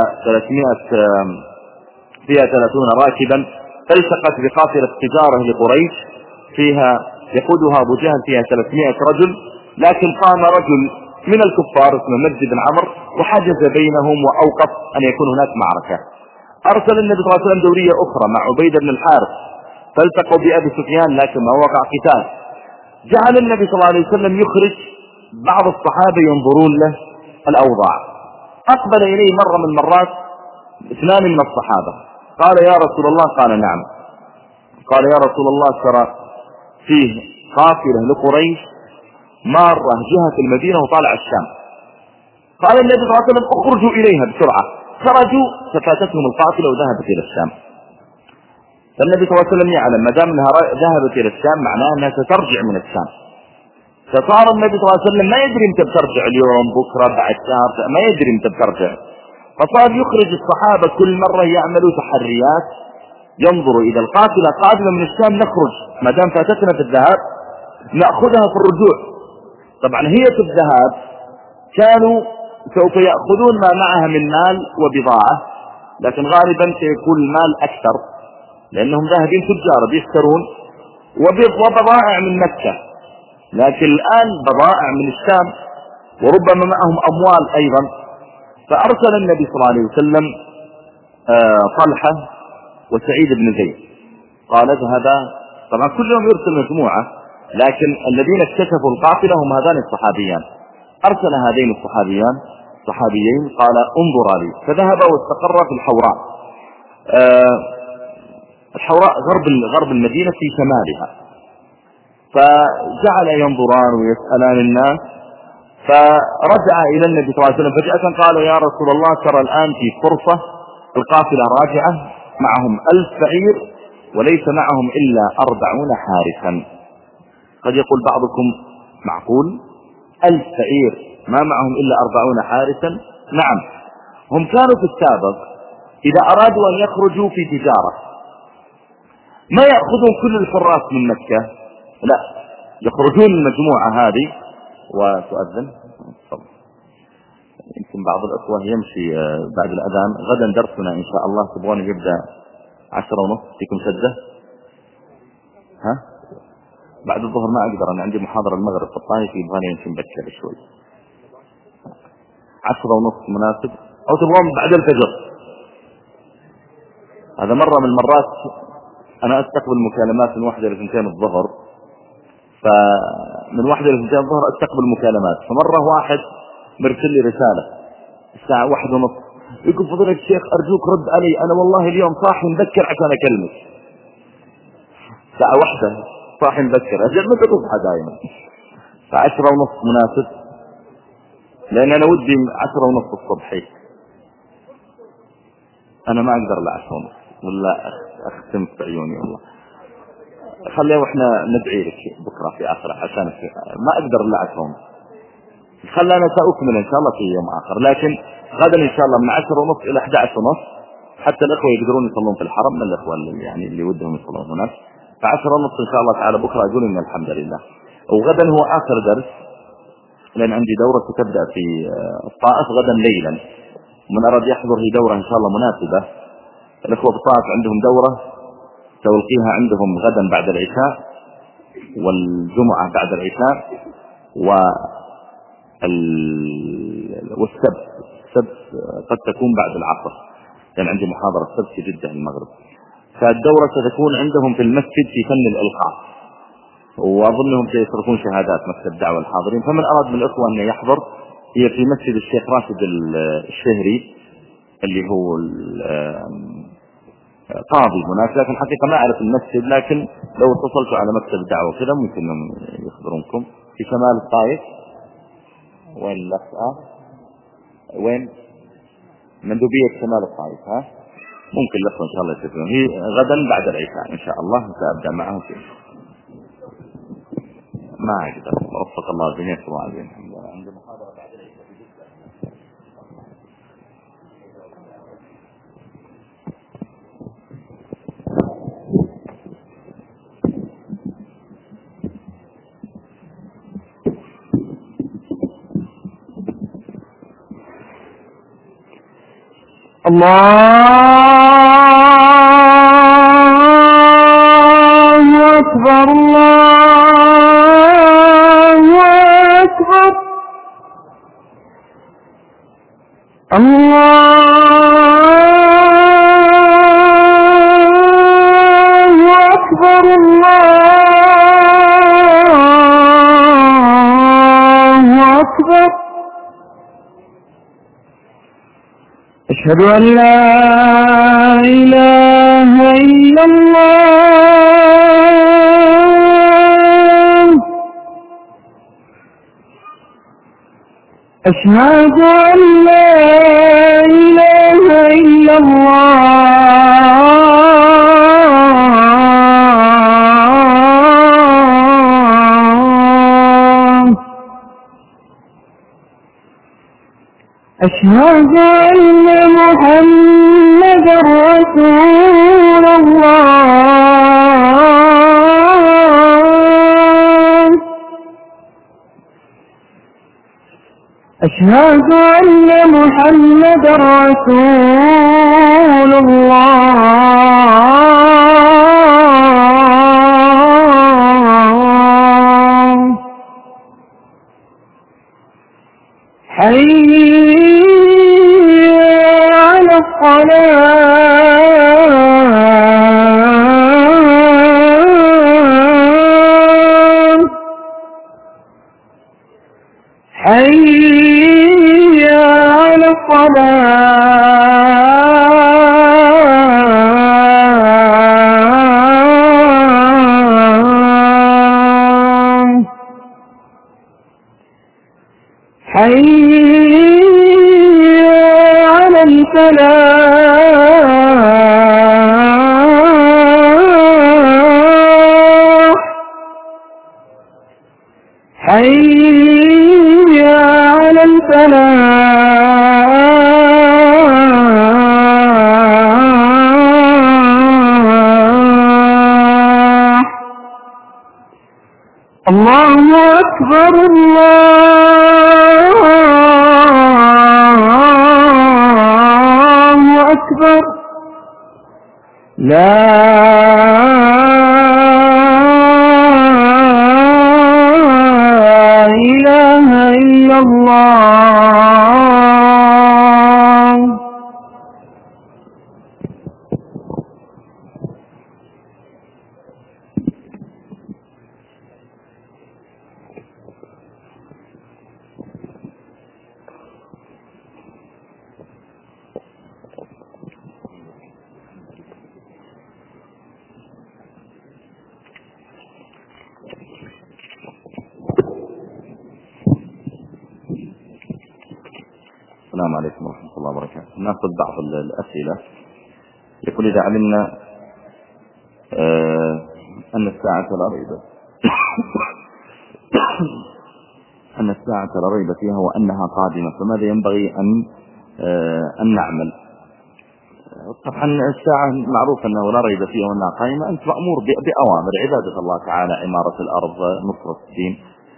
Speaker 1: 30 راكبا، التقت بقافلة تجارة لقريش فيها يقودها أبو جهل، فيها 300 رجل. لكن قام رجل من الكفار اسمه مجد بن عمرو وحجز بينهم وأوقف أن يكون هناك معركة. أرسل النبي صلى الله عليه وسلم دورية أخرى مع عبيدة بن الحارث فالتقوا بأبي سفيان لكن ما وقع قتال. جعل النبي صلى الله عليه وسلم يخرج بعض الصحابة ينظرون له الأوضاع. أقبل إليه مرة من المرات اثنان من الصحابة قال يا رسول الله، قال نعم، قال يا رسول الله ترى فيه قافلة لقريش مارة جهة المدينة وطالع الشام. قال النبي صلى الله عليه وسلم اخرجوا إليها بسرعة. خرجوا ففاتتهم القافلة وذهبت إلى الشام. فالنبي صلى الله عليه وسلم يعلم ما دام انها ذهبت إلى الشام معناها انها سترجع من الشام. فصار النبي صلى الله عليه وسلم ما يدري متى بترجع، اليوم بكرة بعد شهر، ما يدري متى بترجع. فصار يخرج الصحابة كل مرة يعملوا تحريات ينظروا إذا القافلة قادمة من الشام نخرج، ما دام فاتتنا في الذهاب نأخذها في الرجوع. طبعا هي في الذهاب كانوا سوف يأخذون ما معها من مال وبضاعة، لكن غالبا سيكون المال أكثر لأنهم ذاهبين تجار بيشترون وبضائع من مكة، لكن الآن بضائع من الشام وربما معهم أموال أيضا. فأرسل النبي صلى الله عليه وسلم طلحة وسعيد بن زيد قال اذهبا، طبعا كل يوم يرسل مجموعة لكن الذين اكتشفوا القافلة هم هذان الصحابيان. أرسل هذين صحابيين قال انظرا لي، فذهب واستقر في الحوراء. الحوراء غرب المدينة في شمالها. فجعل ينظران ويسألان الناس، فرجع إلى النبي صلى الله عليه وسلم فجأة قال يا رسول الله ترى الآن في فرصة، القافلة راجعة معهم 1000 بعير وليس معهم إلا 40 حارسا. قد يقول بعضكم معقول 1000 بعير ما معهم إلا 40 حارسا؟ نعم، هم كانوا في السابق إذا أرادوا أن يخرجوا في تجارة ما يأخذون كل الحراس من مكة، لا، يخرجون المجموعة هذه وتؤذن. يمكن بعض الأخوة يمشي بعد الأذان. غدا درسنا إن شاء الله تبغون يبدأ 10:30 فيكم شدة؟ ها؟ بعد الظهر ما أقدر، أنا عندي محاضرة المغرب في الطائف يبغاني يمشي مبكر شوي. 10:30 مناسب؟ أو تبغون بعد الفجر؟ هذا مرة من المرات أنا أستقبل مكالمات من 1 إلى 2 الظهر، فمن 1 إلى 2 الظهر أستقبل مكالمات. فمرة واحد مرسل لي رسالة الساعة 1:30 يقول فضيلة الشيخ أرجوك رد علي، أنا والله اليوم صاحي مبكر عشان أكلمك. الساعة 1 صاحي مبكر، أجل متى تصحى دائما؟ ف10:30 مناسب، لأن أنا ودي 10:30 الصبح. أنا ما أقدر لا 10:30 ولا أختم في عيوني والله. خليه وإحنا ندعي لك بكرة في آخر عشانك، ما أقدر لا 10:30. خلنا أنا سأكمل إن شاء الله في يوم آخر، لكن غدا إن شاء الله من 10:30 إلى 11:30 حتى الأخوة يقدرون يصلون في الحرم من الأخوة يعني اللي ودهم يصلون هناك. ف10:30 إن شاء الله تعالى بكرة أقول إن الحمد لله. وغدا هو آخر درس لأن عندي دورة تبدأ في الطائف غدا ليلا، ومن أراد يحضر هي دورة إن شاء الله مناسبة. الأخوة في الطائف عندهم دورة سألقيها عندهم غدا بعد العشاء والجمعة بعد العشاء والسبت قد تكون بعد العصر، لأن عندي محاضرة السبت في جدة المغرب. فالدورة ستكون عندهم في المسجد في فن الإلقاء، وأظنهم سيصرفون شهادات مكتب دعوة الحاضرين. فمن أراد من الأخوة أن يحضر هي في مسجد الشيخ راشد الشهري اللي هو قاضي هناك، لكن الحقيقة ما أعرف المسجد، لكن لو اتصلتوا على مكتب الدعوة كذا ممكن يخبرونكم. في شمال الطائف. وين الأخ؟ وين؟ مندوبية شمال الطائف. ها؟ ممكن الأخوة إن شاء الله يشوفون. هي غدا بعد العشاء إن شاء الله سأبدأ معهم فيه. ما أقدر، وفق الله الجميع صلى الله عليه وسلم. عندي محاضرة بعد العشاء في جدة. الله أكبر الله أكبر الله
Speaker 2: أشهد أن لا إله إلا الله. أشهد أن لا إله إلا الله. أشهد أن محمدا رسول الله. أشهد أن محمدا رسول الله. حي على الصلاة. حي على الصلاة. حي على الفلاح. حي على الفلاح. الله أكبر الله أكبر. لا إله إلا الله.
Speaker 1: السلام عليكم ورحمة الله وبركاته. نأخذ بعض الأسئلة. يقول إذا علمنا أن الساعة لا ريب أن الساعة لا ريب فيها وأنها قادمة، فماذا ينبغي أن نعمل؟ طبعا الساعة معروف أنه لا ريب فيها وأنها قائمة. أنت مأمور بأوامر عبادة الله تعالى، عمارة الأرض، نصرة الدين.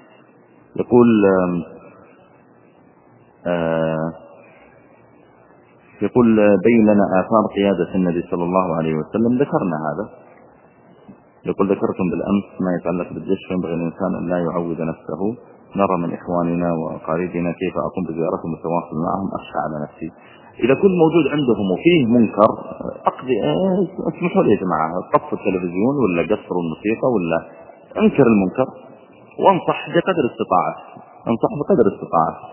Speaker 1: يقول بين لنا آثار قيادة النبي صلى الله عليه وسلم. ذكرنا هذا. يقول ذكرتم بالأمس ما يتعلق بالجيش، فينبغي الإنسان أن لا يعود نفسه. نرى من إخواننا وقريبنا كيف أقوم بزيارتهم والتواصل معهم، أخشى على نفسي. إذا كنت موجود عندهم وفيه منكر اسمحوا لي يا جماعة، قصوا التلفزيون ولا قصروا الموسيقى ولا انكر المنكر وانصح بقدر استطاعتك. انصح بقدر استطاعتك.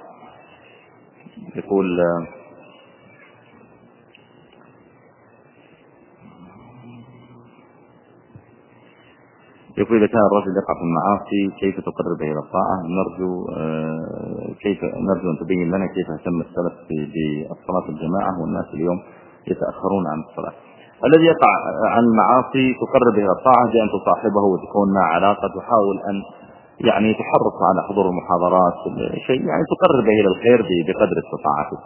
Speaker 1: يقول إذا كان الرجل يقع في المعاصي كيف تقرب إلى الطاعة؟ نرجو أن تبين لنا كيف اهتم السلف بالصلاة الجماعة والناس اليوم يتأخرون عن الصلاة. الذي يقع عن المعاصي تقرب إلى الطاعة بأن تصاحبه وتكون مع علاقة، تحاول أن يعني تحرص على حضور المحاضرات، شيء يعني تقرب إلى الخير بقدر استطاعته.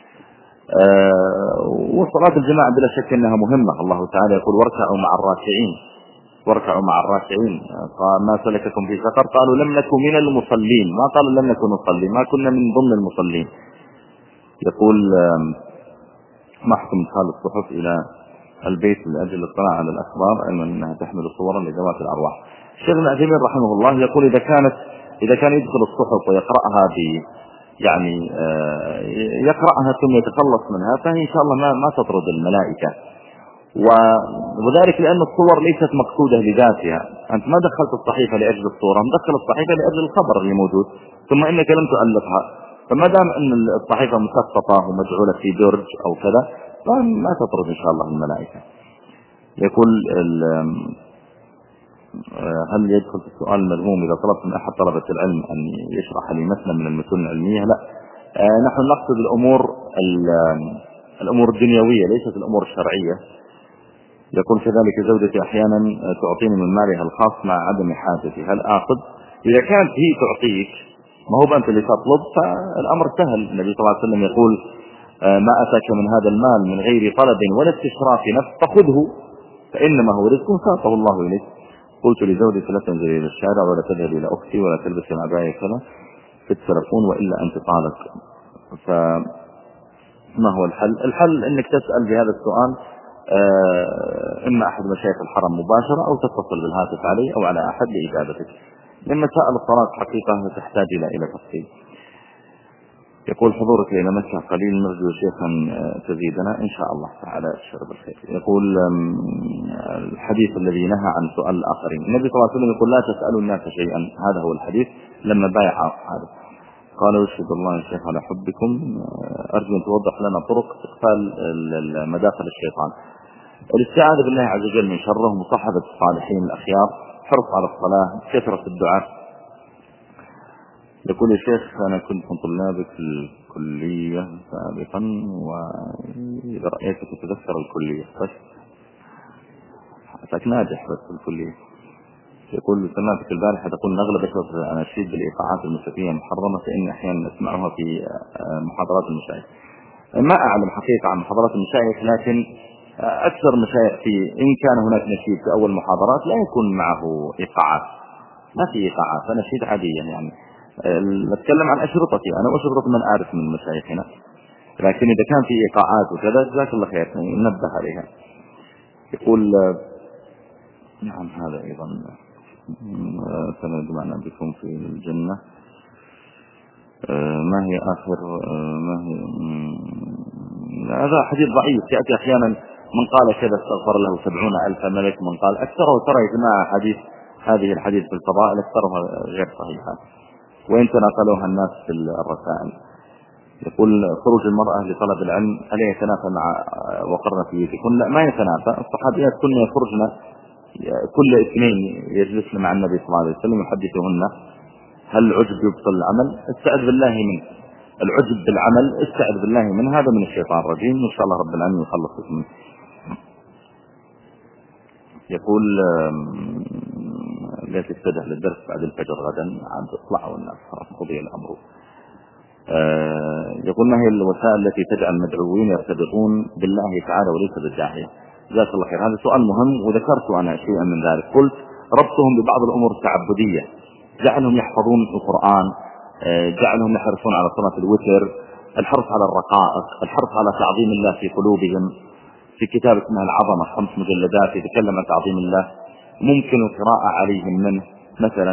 Speaker 1: وصلاة الجماعة بلا شك أنها مهمة. الله تعالى يقول واركعوا مع الراكعين، واركعوا مع الراكعين. ما سلككم في سقر؟ قالوا لم نكن من المصلين. ما قالوا لم نكن نصلي، ما كنا من ضمن المصلين. يقول ما حكم إدخال الصحف إلى البيت لأجل الاطلاع على الأخبار علما أنها تحمل صورا لذوات الأرواح؟ الشيخ ابن عثيمين رحمه الله يقول إذا كان يدخل الصحف ويقرأها يعني يقرأها ثم يتخلص منها، فإن شاء الله ما تطرد الملائكة. وذلك لأن الصور ليست مقصودة لذاتها. أنت ما دخلت الصحيفة لأجل الصورة، مدخل الصحيفة لأجل الخبر اللي موجود، ثم إنك لم تؤلفها فما دام أن الصحيفة مسقطة ومجعولة في درج أو كذا فما تطرد إن شاء الله الملائكة. يقول هل يدخل في السؤال المذموم إذا طلبت من أحد طلبة العلم أن يشرح لي مثلا من المتون العلمية؟ لا، نحن نقصد الأمور الدنيوية ليست الأمور الشرعية. يقول كذلك زوجتي أحيانا تعطيني من مالها الخاص مع عدم حاجتي، هل آخذ؟ إذا كانت هي تعطيك ما هو أنت اللي تطلب فالأمر سهل. النبي صلى الله عليه وسلم يقول ما أتاك من هذا المال من غير طلب ولا استشراف نفس فخذه فإنما هو رزق ساقه الله إليك. قلت لزوجتي لا تنزلي إلى الشارع ولا تذهبي إلى أختي ولا تلبسي العباية كذا في التلفون وإلا أن تطالق. فما هو الحل؟ الحل أنك تسأل بهذا السؤال إما أحد مشايخ الحرم مباشرة أو تتصل بالهاتف علي أو على أحد لإجابتك. من مسائل الصلاة حقيقة تحتاج إلى تفصيل. يقول حضورك إلى مكة قليل نرجو شيخا تزيدنا إن شاء الله تعالى الشرب الخير. يقول الحديث الذي نهى عن سؤال الآخرين، النبي صلى الله عليه وسلم يقول لا تسألوا الناس شيئا، هذا هو الحديث لما بايع هذا. قال واشهد الله يا شيخ على حبكم، أرجو أن توضح لنا طرق استقبال مداخل الشيطان، الاستعاذة بالله عز وجل من شره، مصاحبة الصالحين الأخيار، حرص على الصلاة، كثرة الدعاء. يقول يا شيخ أنا كنت من طلابك في الكلية سابقا وإذا رأيتك تتذكر الكلية بس حتى ناجح بس في الكلية. يقول سمعتك البارحة تقول نغلب أناشيد بالإيقاعات الموسيقية محرمة فإن أحيانا نسمعها في محاضرات المشايخ. ما أعلم حقيقة عن محاضرات المشايخ، لكن أكثر مشايخ إن كان هناك نشيد في أول محاضرات لا يكون معه إيقاعات، ما في إيقاعات، فنشيد عادية يعني. نتكلم عن أشرطتي أنا وأشرطة من أعرف من مشايخنا، لكن إذا كان في إيقاعات وكذا جزاك الله خير ننبه عليها. يقول نعم هذا أيضا سنجمعنا بكم في الجنة. ما هي آخر ما هي هذا حديث ضعيف يأتي أحيانا من قال كذا استغفر له 70,000 ملك، من قال أكثره ترى يا جماعة هذه الحديث في الفضائل أكثرها غير صحيحة وإن تناقلوها الناس في الرسائل. يقول خروج المرأة لطلب العلم هل يتنافى مع وقرن في بيوتكن؟ لا ما يتنافى. الصحابيات كنا يخرجن كل اثنين يجلسن مع النبي صلى الله عليه وسلم يحدثهن هل العجب يبطل العمل؟ استعذ بالله منه. العجب بالعمل استعذ بالله منه، هذا من الشيطان الرجيم، إن شاء الله رب العالمين يخلصك منه. يقول لا تستدح للدرس بعد الفجر غدا عن تطلع والناس قضي الأمر. يقول ما هي الوسائل التي تجعل المدعوين يرتبطون بالله تعالى وليس بالداعية؟ جزاك الله خير. هذا سؤال مهم وذكرت أنا شيئا من ذلك. قلت ربطهم ببعض الأمور التعبدية، جعلهم يحفظون القرآن، جعلهم يحرصون على صلاة الوتر، الحرص على الرقائق، الحرص على تعظيم الله في قلوبهم. في كتاب اسمه العظمة 5 مجلدات يتكلم عن تعظيم الله، ممكن القراءة عليهم منه مثلا،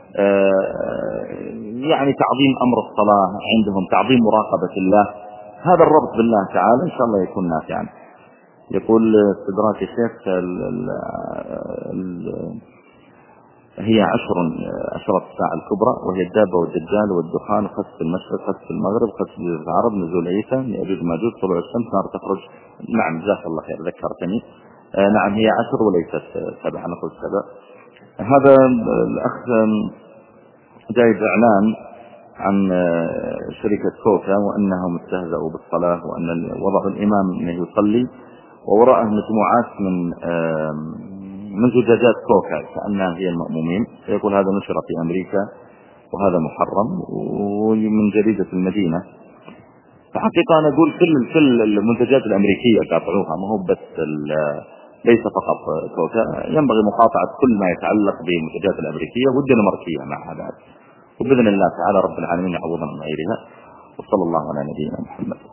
Speaker 1: يعني تعظيم أمر الصلاة عندهم، تعظيم مراقبة الله. هذا الربط بالله تعالى إن شاء الله يكون نافعا. يقول استدراك الشيخ هي 10 الساعة الكبرى وهي الدابة والدجال والدخان وخسف المشرق خسف المغرب خسف العرب نزول عيسى يأجوج ماجوج طلوع الشمس نار تخرج. نعم جزاك الله خير ذكرتني. نعم هي 10 وليست 7، نقول 7. هذا الأخ جايب إعلان عن شركة كوكا وأنهم استهزأوا بالصلاة وأن وضعوا الإمام أنه يصلي ووراءه مجموعات من زجاجات كوكا كأنها هي المأمومين. يقول هذا نشر في أمريكا وهذا محرم ومن جريدة المدينة. فحقيقة أنا أقول كل المنتجات الأمريكية قاطعوها، ما هو بس ليس فقط كوكا، ينبغي مقاطعة كل ما يتعلق بالمنتجات الأمريكية والدنماركية مع هذا، وبإذن الله تعالى رب العالمين يعوضنا من غيرها. وصلى الله على نبينا محمد.